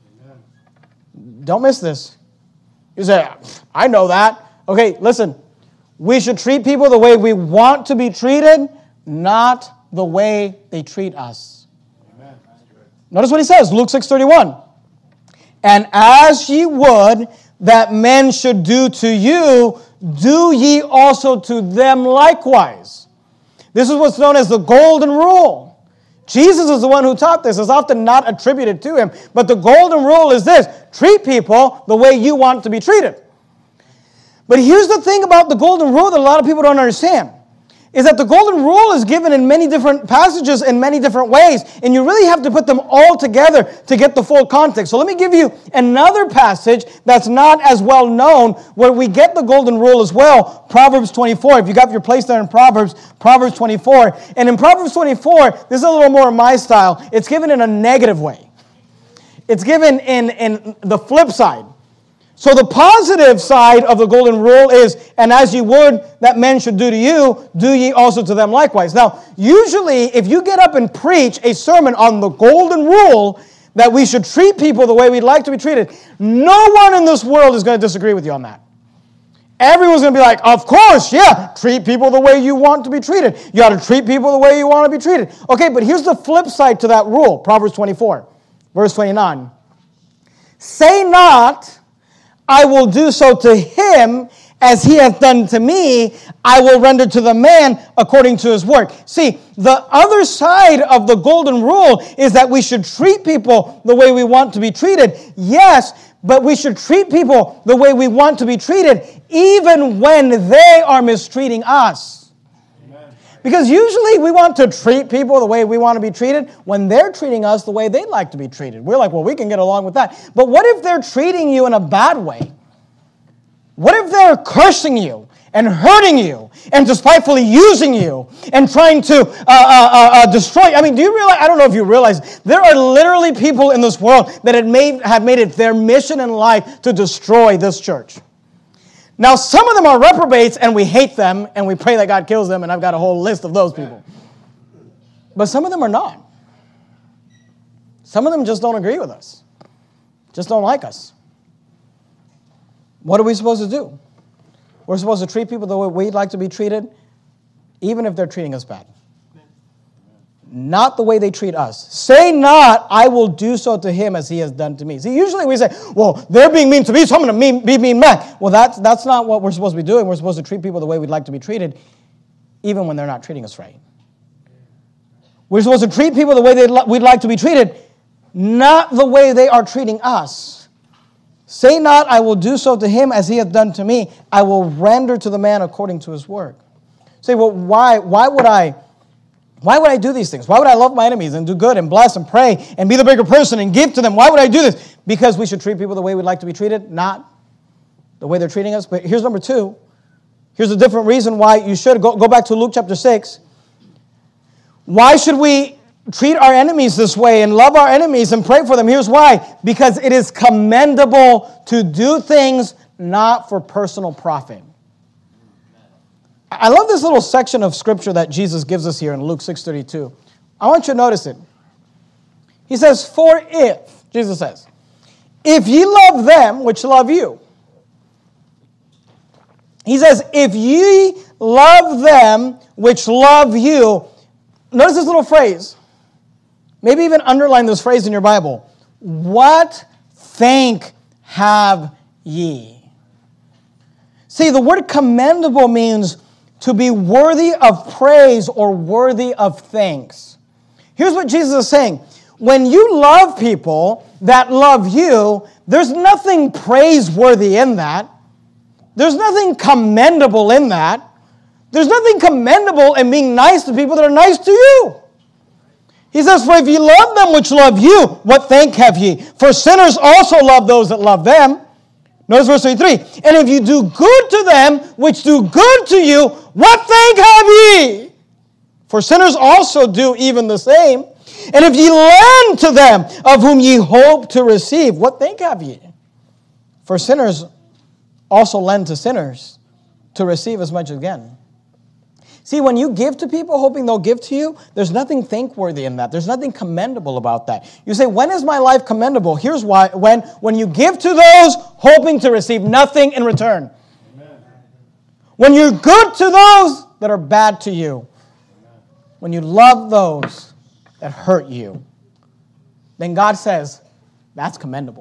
Don't miss this. You say, I know that. Okay, listen. We should treat people the way we want to be treated, not the way they treat us. Amen. Notice what he says, Luke six thirty-one. And as ye would that men should do to you, do ye also to them likewise. This is what's known as the golden rule. Jesus is the one who taught this. It's often not attributed to him. But the golden rule is this. Treat people the way you want to be treated. But here's the thing about the golden rule that a lot of people don't understand. Is that the golden rule is given in many different passages in many different ways. And you really have to put them all together to get the full context. So let me give you another passage that's not as well known where we get the golden rule as well. Proverbs twenty-four. If you got your place there in Proverbs, Proverbs twenty-four. And in Proverbs twenty-four, this is a little more my style. It's given in a negative way. It's given in, in the flip side. So the positive side of the golden rule is, and as ye would that men should do to you, do ye also to them likewise. Now, usually if you get up and preach a sermon on the golden rule that we should treat people the way we'd like to be treated, no one in this world is going to disagree with you on that. Everyone's going to be like, of course, yeah, treat people the way you want to be treated. You ought to treat people the way you want to be treated. Okay, but here's the flip side to that rule, Proverbs twenty-four, verse twenty-nine. Say not, I will do so to him as he hath done to me, I will render to the man according to his work. See, the other side of the golden rule is that we should treat people the way we want to be treated. Yes, but we should treat people the way we want to be treated even when they are mistreating us. Amen. Because usually we want to treat people the way we want to be treated when they're treating us the way they'd like to be treated. We're like, well, we can get along with that. But what if they're treating you in a bad way? What if they're cursing you and hurting you and despitefully using you and trying to uh, uh, uh, destroy you? I mean, do you realize, I don't know if you realize, there are literally people in this world that had made, have made it their mission in life to destroy this church. Now, some of them are reprobates and we hate them and we pray that God kills them, and I've got a whole list of those people. But some of them are not. Some of them just don't agree with us, just don't like us. What are we supposed to do? We're supposed to treat people the way we'd like to be treated, even if they're treating us bad. Not the way they treat us. Say not, I will do so to him as he has done to me. See, usually we say, well, they're being mean to me, so I'm going to be mean back. Well, that's, that's not what we're supposed to be doing. We're supposed to treat people the way we'd like to be treated, even when they're not treating us right. We're supposed to treat people the way they'd li- we'd like to be treated, not the way they are treating us. Say not, I will do so to him as he hath done to me. I will render to the man according to his work. Say, well, why, why would I, why would I do these things? Why would I love my enemies and do good and bless and pray and be the bigger person and give to them? Why would I do this? Because we should treat people the way we'd like to be treated, not the way they're treating us. But here's number two. Here's a different reason why you should. Go, go back to Luke chapter six. Why should we treat our enemies this way and love our enemies and pray for them? Here's why. Because it is commendable to do things not for personal profit. I love this little section of scripture that Jesus gives us here in Luke six thirty-two. I want you to notice it. He says, for if, Jesus says, if ye love them which love you. He says, if ye love them which love you. Notice this little phrase. Maybe even underline this phrase in your Bible. What thank have ye? See, the word commendable means to be worthy of praise or worthy of thanks. Here's what Jesus is saying. When you love people that love you, there's nothing praiseworthy in that. There's nothing commendable in that. There's nothing commendable in being nice to people that are nice to you. He says, for if ye love them which love you, what thank have ye? For sinners also love those that love them. Notice verse thirty-three. And if you do good to them which do good to you, what thank have ye? For sinners also do even the same. And if ye lend to them of whom ye hope to receive, what thank have ye? For sinners also lend to sinners to receive as much again. See, when you give to people hoping they'll give to you, there's nothing thankworthy in that. There's nothing commendable about that. You say, when is my life commendable? Here's why. When, when you give to those hoping to receive nothing in return. Amen. When you're good to those that are bad to you. Amen. When you love those that hurt you. Then God says, that's commendable.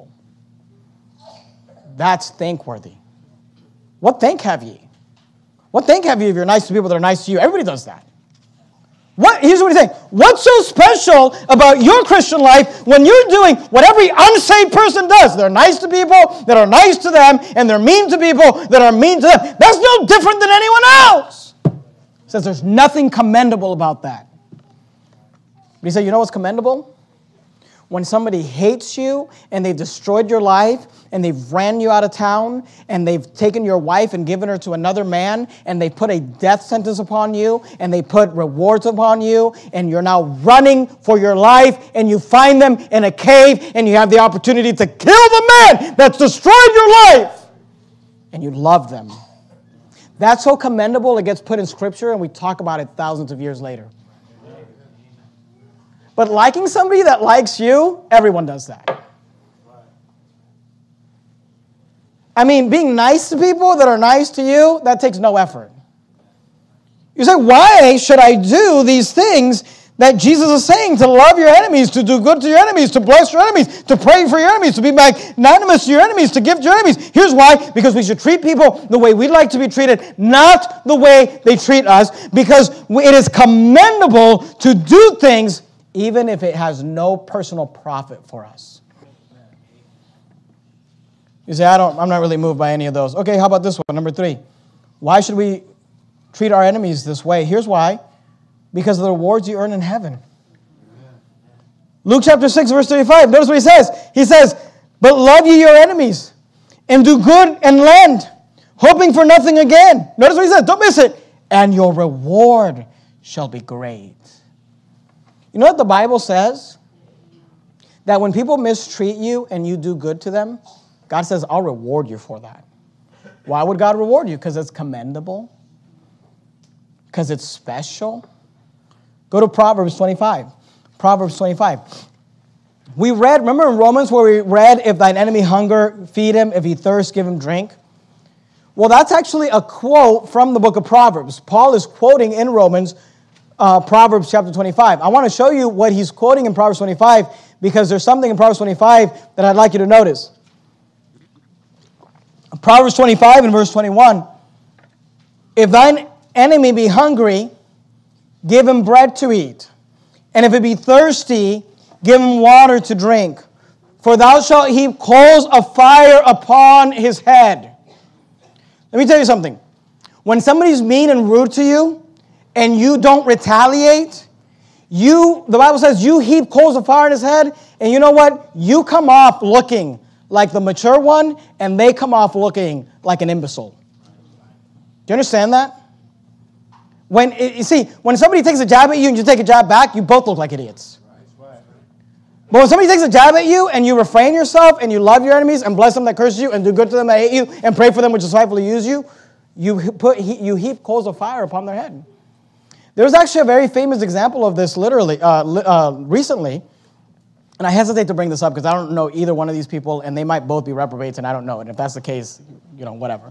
That's thankworthy. What thank have ye? What thank have you if you're nice to people that are nice to you? Everybody does that. What, here's what he's saying. What's so special about your Christian life when you're doing what every unsaved person does? They're nice to people that are nice to them, and they're mean to people that are mean to them. That's no different than anyone else. He says there's nothing commendable about that. But he said, you know what's commendable? When somebody hates you and they've destroyed your life and they've ran you out of town and they've taken your wife and given her to another man and they put a death sentence upon you and they put rewards upon you and you're now running for your life and you find them in a cave and you have the opportunity to kill the man that's destroyed your life and you love them. That's so commendable it gets put in Scripture and we talk about it thousands of years later. But liking somebody that likes you, everyone does that. I mean, being nice to people that are nice to you, that takes no effort. You say, why should I do these things that Jesus is saying? To love your enemies, to do good to your enemies, to bless your enemies, to pray for your enemies, to be magnanimous to your enemies, to give to your enemies. Here's why. Because we should treat people the way we'd like to be treated, not the way they treat us. Because it is commendable to do things even if it has no personal profit for us. You say, I don't, I'm not really moved by any of those. Okay, how about this one? Number three. Why should we treat our enemies this way? Here's why. Because of the rewards you earn in heaven. Luke chapter six, verse thirty-five. Notice what he says. He says, but love ye your enemies, and do good and lend, hoping for nothing again. Notice what he says. Don't miss it. And your reward shall be great. You know what the Bible says? That when people mistreat you and you do good to them, God says, I'll reward you for that. Why would God reward you? Because it's commendable. Because it's special. Go to Proverbs twenty-five. Proverbs twenty-five. We read, remember in Romans where we read, if thine enemy hunger, feed him. If he thirst, give him drink. Well, that's actually a quote from the book of Proverbs. Paul is quoting in Romans Uh, Proverbs chapter twenty-five. I want to show you what he's quoting in Proverbs twenty-five because there's something in Proverbs twenty-five that I'd like you to notice. Proverbs twenty-five and verse twenty-one. If thine enemy be hungry, give him bread to eat. And if it be thirsty, give him water to drink. For thou shalt heap coals of fire upon his head. Let me tell you something. When somebody's mean and rude to you, and you don't retaliate, you, the Bible says, you heap coals of fire in his head, and you know what? You come off looking like the mature one, and they come off looking like an imbecile. Do you understand that? When you see, when somebody takes a jab at you and you take a jab back, you both look like idiots. But when somebody takes a jab at you and you refrain yourself and you love your enemies and bless them that curse you and do good to them that hate you and pray for them which despitefully use you, you put you heap coals of fire upon their head. There's actually a very famous example of this literally uh, uh, recently, and I hesitate to bring this up because I don't know either one of these people, and they might both be reprobates, and I don't know. And if that's the case, you know, whatever.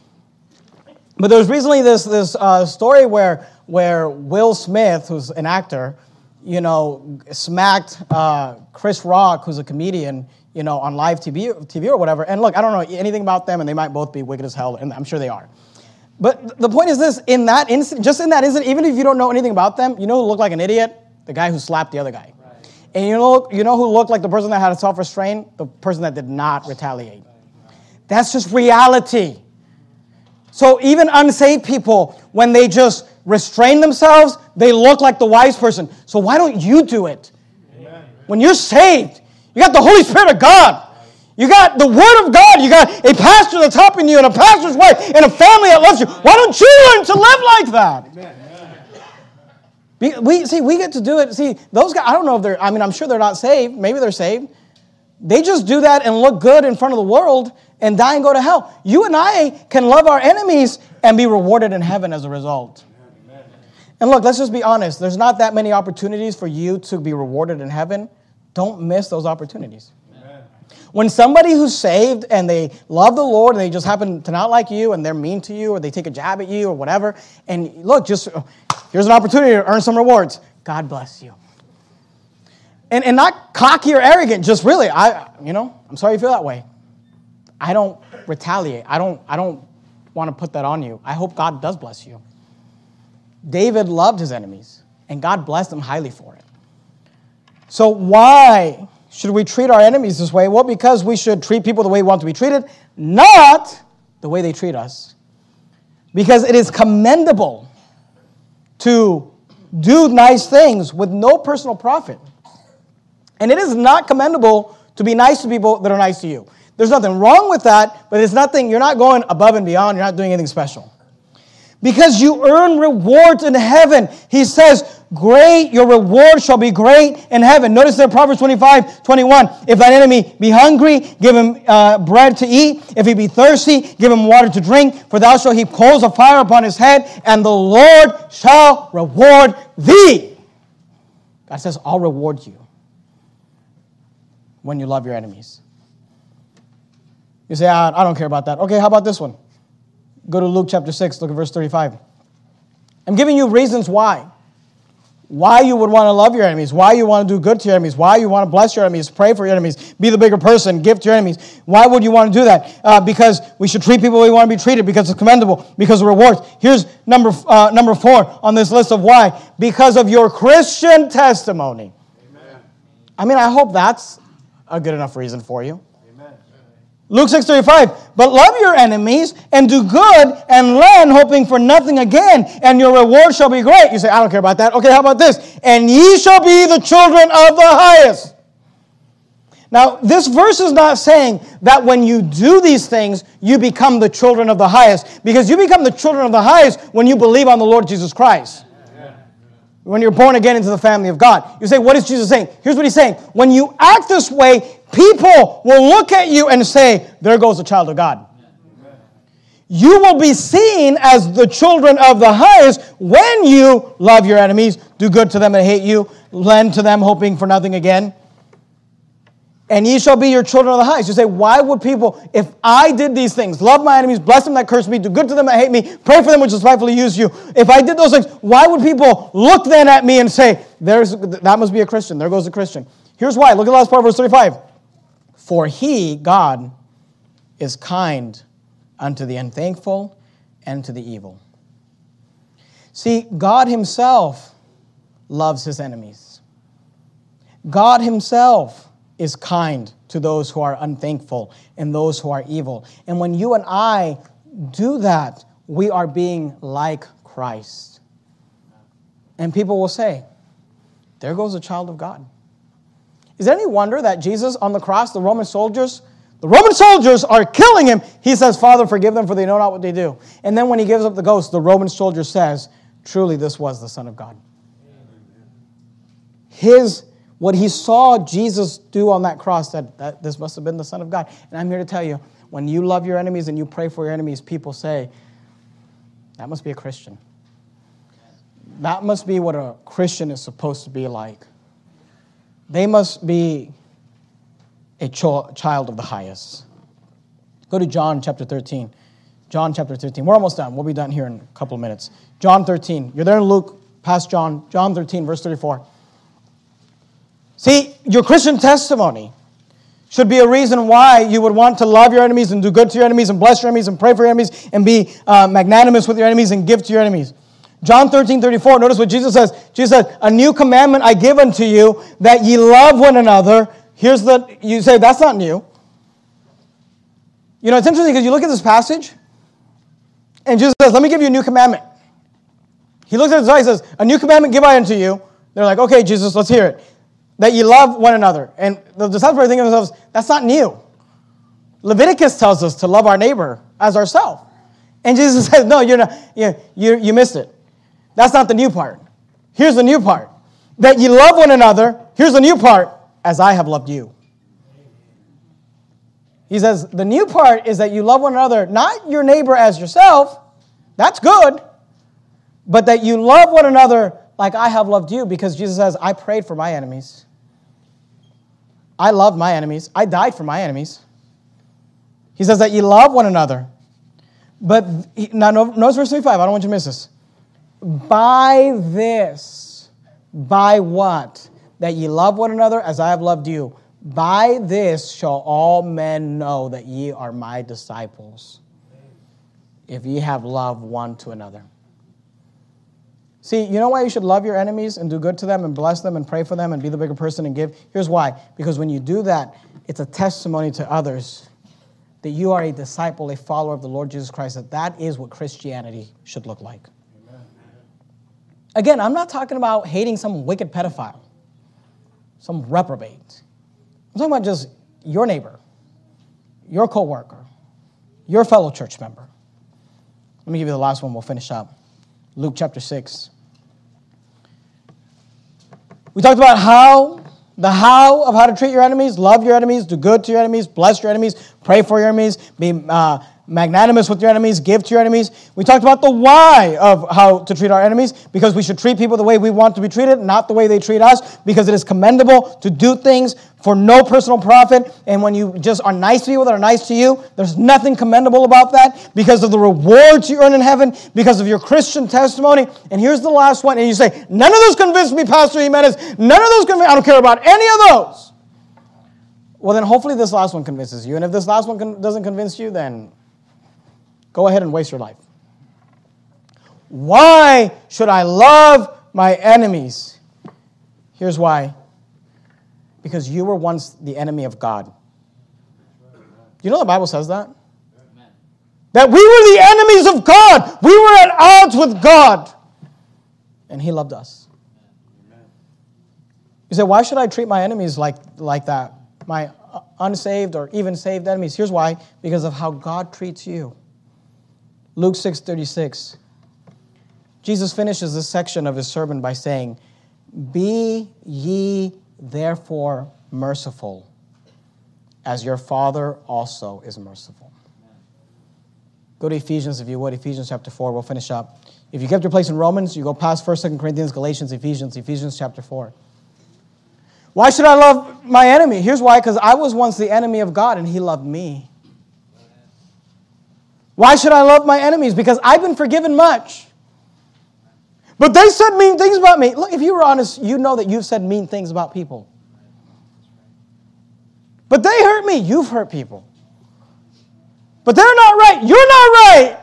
But there was recently this this uh, story where where Will Smith, who's an actor, you know, smacked uh, Chris Rock, who's a comedian, you know, on live T V, T V or whatever. And look, I don't know anything about them, and they might both be wicked as hell, and I'm sure they are. But the point is this, in that incident, just in that incident, even if you don't know anything about them, you know who looked like an idiot? The guy who slapped the other guy. Right. And you know, you know who looked like the person that had a self-restraint? The person that did not retaliate. That's just reality. So even unsaved people, when they just restrain themselves, they look like the wise person. So why don't you do it? Amen. When you're saved, you got the Holy Spirit of God. You got the Word of God. You got a pastor that's helping you and a pastor's wife and a family that loves you. Why don't you learn to live like that? Amen. We see, we get to do it. See, those guys, I don't know if they're, I mean, I'm sure they're not saved. Maybe they're saved. They just do that and look good in front of the world and die and go to hell. You and I can love our enemies and be rewarded in heaven as a result. Amen. And look, let's just be honest. There's not that many opportunities for you to be rewarded in heaven. Don't miss those opportunities. Amen. When somebody who's saved and they love the Lord and they just happen to not like you and they're mean to you or they take a jab at you or whatever, and look, just here's an opportunity to earn some rewards. God bless you. And, and not cocky or arrogant, just really, I, you know, I'm sorry you feel that way. I don't retaliate. I don't, I don't want to put that on you. I hope God does bless you. David loved his enemies, and God blessed him highly for it. So why should we treat our enemies this way? Well, because we should treat people the way we want to be treated, not the way they treat us. Because it is commendable to do nice things with no personal profit. And it is not commendable to be nice to people that are nice to you. There's nothing wrong with that, but it's nothing, you're not going above and beyond, you're not doing anything special. Because you earn rewards in heaven. He says, great, your reward shall be great in heaven. Notice there, Proverbs twenty-five, twenty-one. If thine enemy be hungry, give him uh, bread to eat. If he be thirsty, give him water to drink. For thou shalt heap coals of fire upon his head, and the Lord shall reward thee. God says, I'll reward you when you love your enemies. You say, I, I don't care about that. Okay, how about this one? Go to Luke chapter six, look at verse thirty-five. I'm giving you reasons why. Why you would want to love your enemies. Why you want to do good to your enemies. Why you want to bless your enemies. Pray for your enemies. Be the bigger person. Give to your enemies. Why would you want to do that? Uh, because we should treat people the way we want to be treated. Because it's commendable. Because of rewards. Here's number, uh, number four on this list of why. Because of your Christian testimony. Amen. I mean, I hope that's a good enough reason for you. Luke six thirty-five, but love your enemies and do good and lend, hoping for nothing again, and your reward shall be great. You say, I don't care about that. Okay, how about this? And ye shall be the children of the highest. Now, this verse is not saying that when you do these things, you become the children of the highest, because you become the children of the highest when you believe on the Lord Jesus Christ. When you're born again into the family of God. You say, what is Jesus saying? Here's what he's saying. When you act this way, people will look at you and say, there goes a child of God. Amen. You will be seen as the children of the highest when you love your enemies, do good to them that hate you, lend to them hoping for nothing again. And ye shall be your children of the highest. You say, why would people, if I did these things, love my enemies, bless them that curse me, do good to them that hate me, pray for them which despitefully use you, if I did those things, why would people look then at me and say, "There's that must be a Christian, there goes a Christian"? Here's why. Look at the last part of verse thirty-five. For he, God, is kind unto the unthankful and to the evil. See, God himself loves his enemies. God himself is kind to those who are unthankful and those who are evil. And when you and I do that, we are being like Christ. And people will say, there goes a child of God. Is it any wonder that Jesus on the cross, the Roman soldiers, the Roman soldiers are killing him. He says, Father, forgive them, for they know not what they do. And then when he gives up the ghost, the Roman soldier says, truly this was the Son of God. His, what he saw Jesus do on that cross, that, that this must have been the Son of God. And I'm here to tell you, when you love your enemies and you pray for your enemies, people say, that must be a Christian. That must be what a Christian is supposed to be like. They must be a ch- child of the highest. Go to John chapter thirteen. John chapter thirteen. We're almost done. We'll be done here in a couple of minutes. John thirteen. You're there in Luke, past John. John thirteen, verse thirty-four. See, your Christian testimony should be a reason why you would want to love your enemies and do good to your enemies and bless your enemies and pray for your enemies and be uh, magnanimous with your enemies and give to your enemies. John thirteen, thirty-four, notice what Jesus says. Jesus says, a new commandment I give unto you, that ye love one another. Here's the, you say, that's not new. You know, it's interesting because you look at this passage, and Jesus says, let me give you a new commandment. He looks at his eyes and says, a new commandment give I unto you. They're like, okay, Jesus, let's hear it. That you love one another. And the disciples are thinking to themselves, that's not new. Leviticus tells us to love our neighbor as ourselves. And Jesus says, no, you're not, you, you, you missed it. That's not the new part. Here's the new part. That you love one another. Here's the new part. As I have loved you. He says, the new part is that you love one another, not your neighbor as yourself. That's good. But that you love one another like I have loved you, because Jesus says, I prayed for my enemies. I loved my enemies. I died for my enemies. He says that you love one another. But, now notice verse thirty-five. I don't want you to miss this. By this, by what? That ye love one another as I have loved you. By this shall all men know that ye are my disciples, if ye have love one to another. See, you know why you should love your enemies and do good to them and bless them and pray for them and be the bigger person and give? Here's why. Because when you do that, it's a testimony to others that you are a disciple, a follower of the Lord Jesus Christ, that that is what Christianity should look like. Amen. Again, I'm not talking about hating some wicked pedophile, some reprobate. I'm talking about just your neighbor, your coworker, your fellow church member. Let me give you the last one. We'll finish up. Luke chapter six. We talked about how, the how of how to treat your enemies, love your enemies, do good to your enemies, bless your enemies, pray for your enemies, be uh, magnanimous with your enemies, give to your enemies. We talked about the why of how to treat our enemies, because we should treat people the way we want to be treated, not the way they treat us, because it is commendable to do things for no personal profit. And when you just are nice to people that are nice to you, there's nothing commendable about that, because of the rewards you earn in heaven, because of your Christian testimony. And here's the last one. And you say, none of those convinced me, Pastor Jimenez. None of those convinced. I don't care about any of those. Well, then hopefully this last one convinces you. And if this last one con- doesn't convince you, then go ahead and waste your life. Why should I love my enemies? Here's why. Because you were once the enemy of God. You know the Bible says that? Amen. That we were the enemies of God. We were at odds with God. And He loved us. Amen. You say, why should I treat my enemies like, like that? My unsaved or even saved enemies. Here's why. Because of how God treats you. Luke six thirty-six. Jesus finishes this section of His sermon by saying, be ye therefore merciful, as your Father also is merciful. Go to Ephesians, if you would. Ephesians chapter four. We'll finish up. If you kept your place in Romans, you go past First, Second Corinthians, Galatians, Ephesians, Ephesians chapter four. Why should I love my enemy? Here's why. Because I was once the enemy of God, and He loved me. Why should I love my enemies? Because I've been forgiven much. But they said mean things about me. Look, if you were honest, you know that you've said mean things about people. But they hurt me. You've hurt people. But they're not right. You're not right.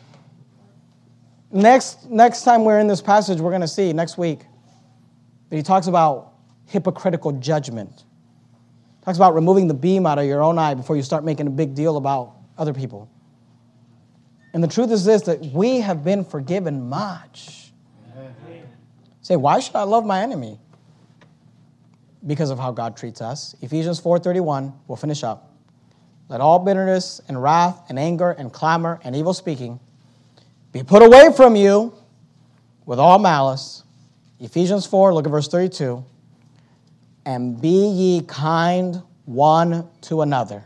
Next, next time we're in this passage, we're going to see next week that he talks about hypocritical judgment. Talks about removing the beam out of your own eye before you start making a big deal about other people. And the truth is this, that we have been forgiven much. Amen. Say, why should I love my enemy? Because of how God treats us. Ephesians four thirty-one, we'll finish up. Let all bitterness and wrath and anger and clamor and evil speaking be put away from you with all malice. Ephesians four, look at verse thirty-two. And be ye kind one to another.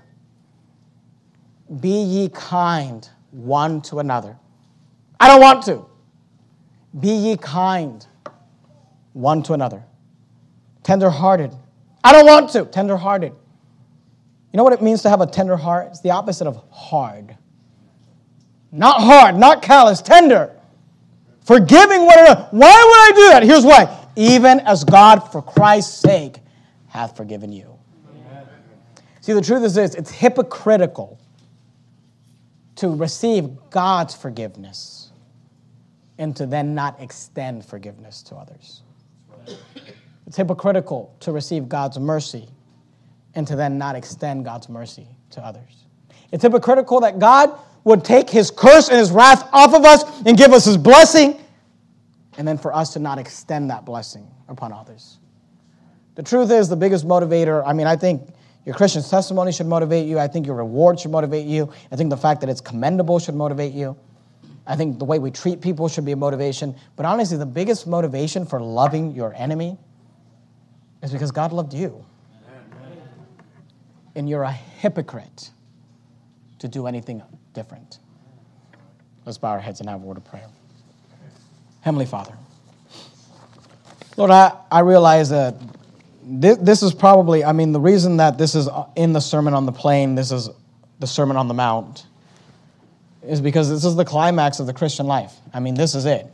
Be ye kind one to another. I don't want to. Be ye kind one to another. Tender-hearted. I don't want to. Tender-hearted. You know what it means to have a tender heart? It's the opposite of hard. Not hard, not callous, tender. Forgiving one another. Why would I do that? Here's why. Even as God, for Christ's sake, hath forgiven you. Amen. See, the truth is this. It's hypocritical to receive God's forgiveness and to then not extend forgiveness to others. It's hypocritical to receive God's mercy and to then not extend God's mercy to others. It's hypocritical that God would take his curse and his wrath off of us and give us his blessing, and then for us to not extend that blessing upon others. The truth is, the biggest motivator, I mean, I think your Christian testimony should motivate you. I think your reward should motivate you. I think the fact that it's commendable should motivate you. I think the way we treat people should be a motivation. But honestly, the biggest motivation for loving your enemy is because God loved you. Amen. And you're a hypocrite to do anything different. Let's bow our heads and have a word of prayer. Heavenly Father, Lord, I, I realize that this, this is probably, I mean, the reason that this is in the Sermon on the Plain, this is the Sermon on the Mount, is because this is the climax of the Christian life. I mean, this is it.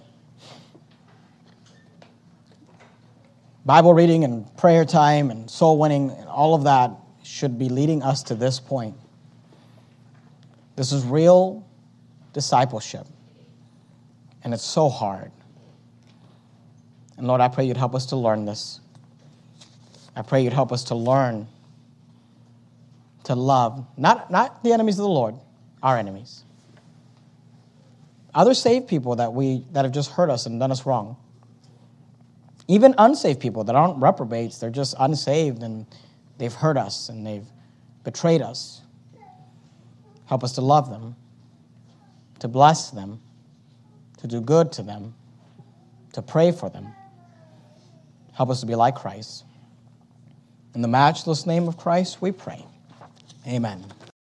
Bible reading and prayer time and soul winning and all of that should be leading us to this point. This is real discipleship. And it's so hard. And Lord, I pray you'd help us to learn this. I pray you'd help us to learn to love, not, not the enemies of the Lord, our enemies. Other saved people that we that have just hurt us and done us wrong. Even unsaved people that aren't reprobates, they're just unsaved and they've hurt us and they've betrayed us. Help us to love them, to bless them, to do good to them, to pray for them. Help us to be like Christ. In the matchless name of Christ, we pray. Amen.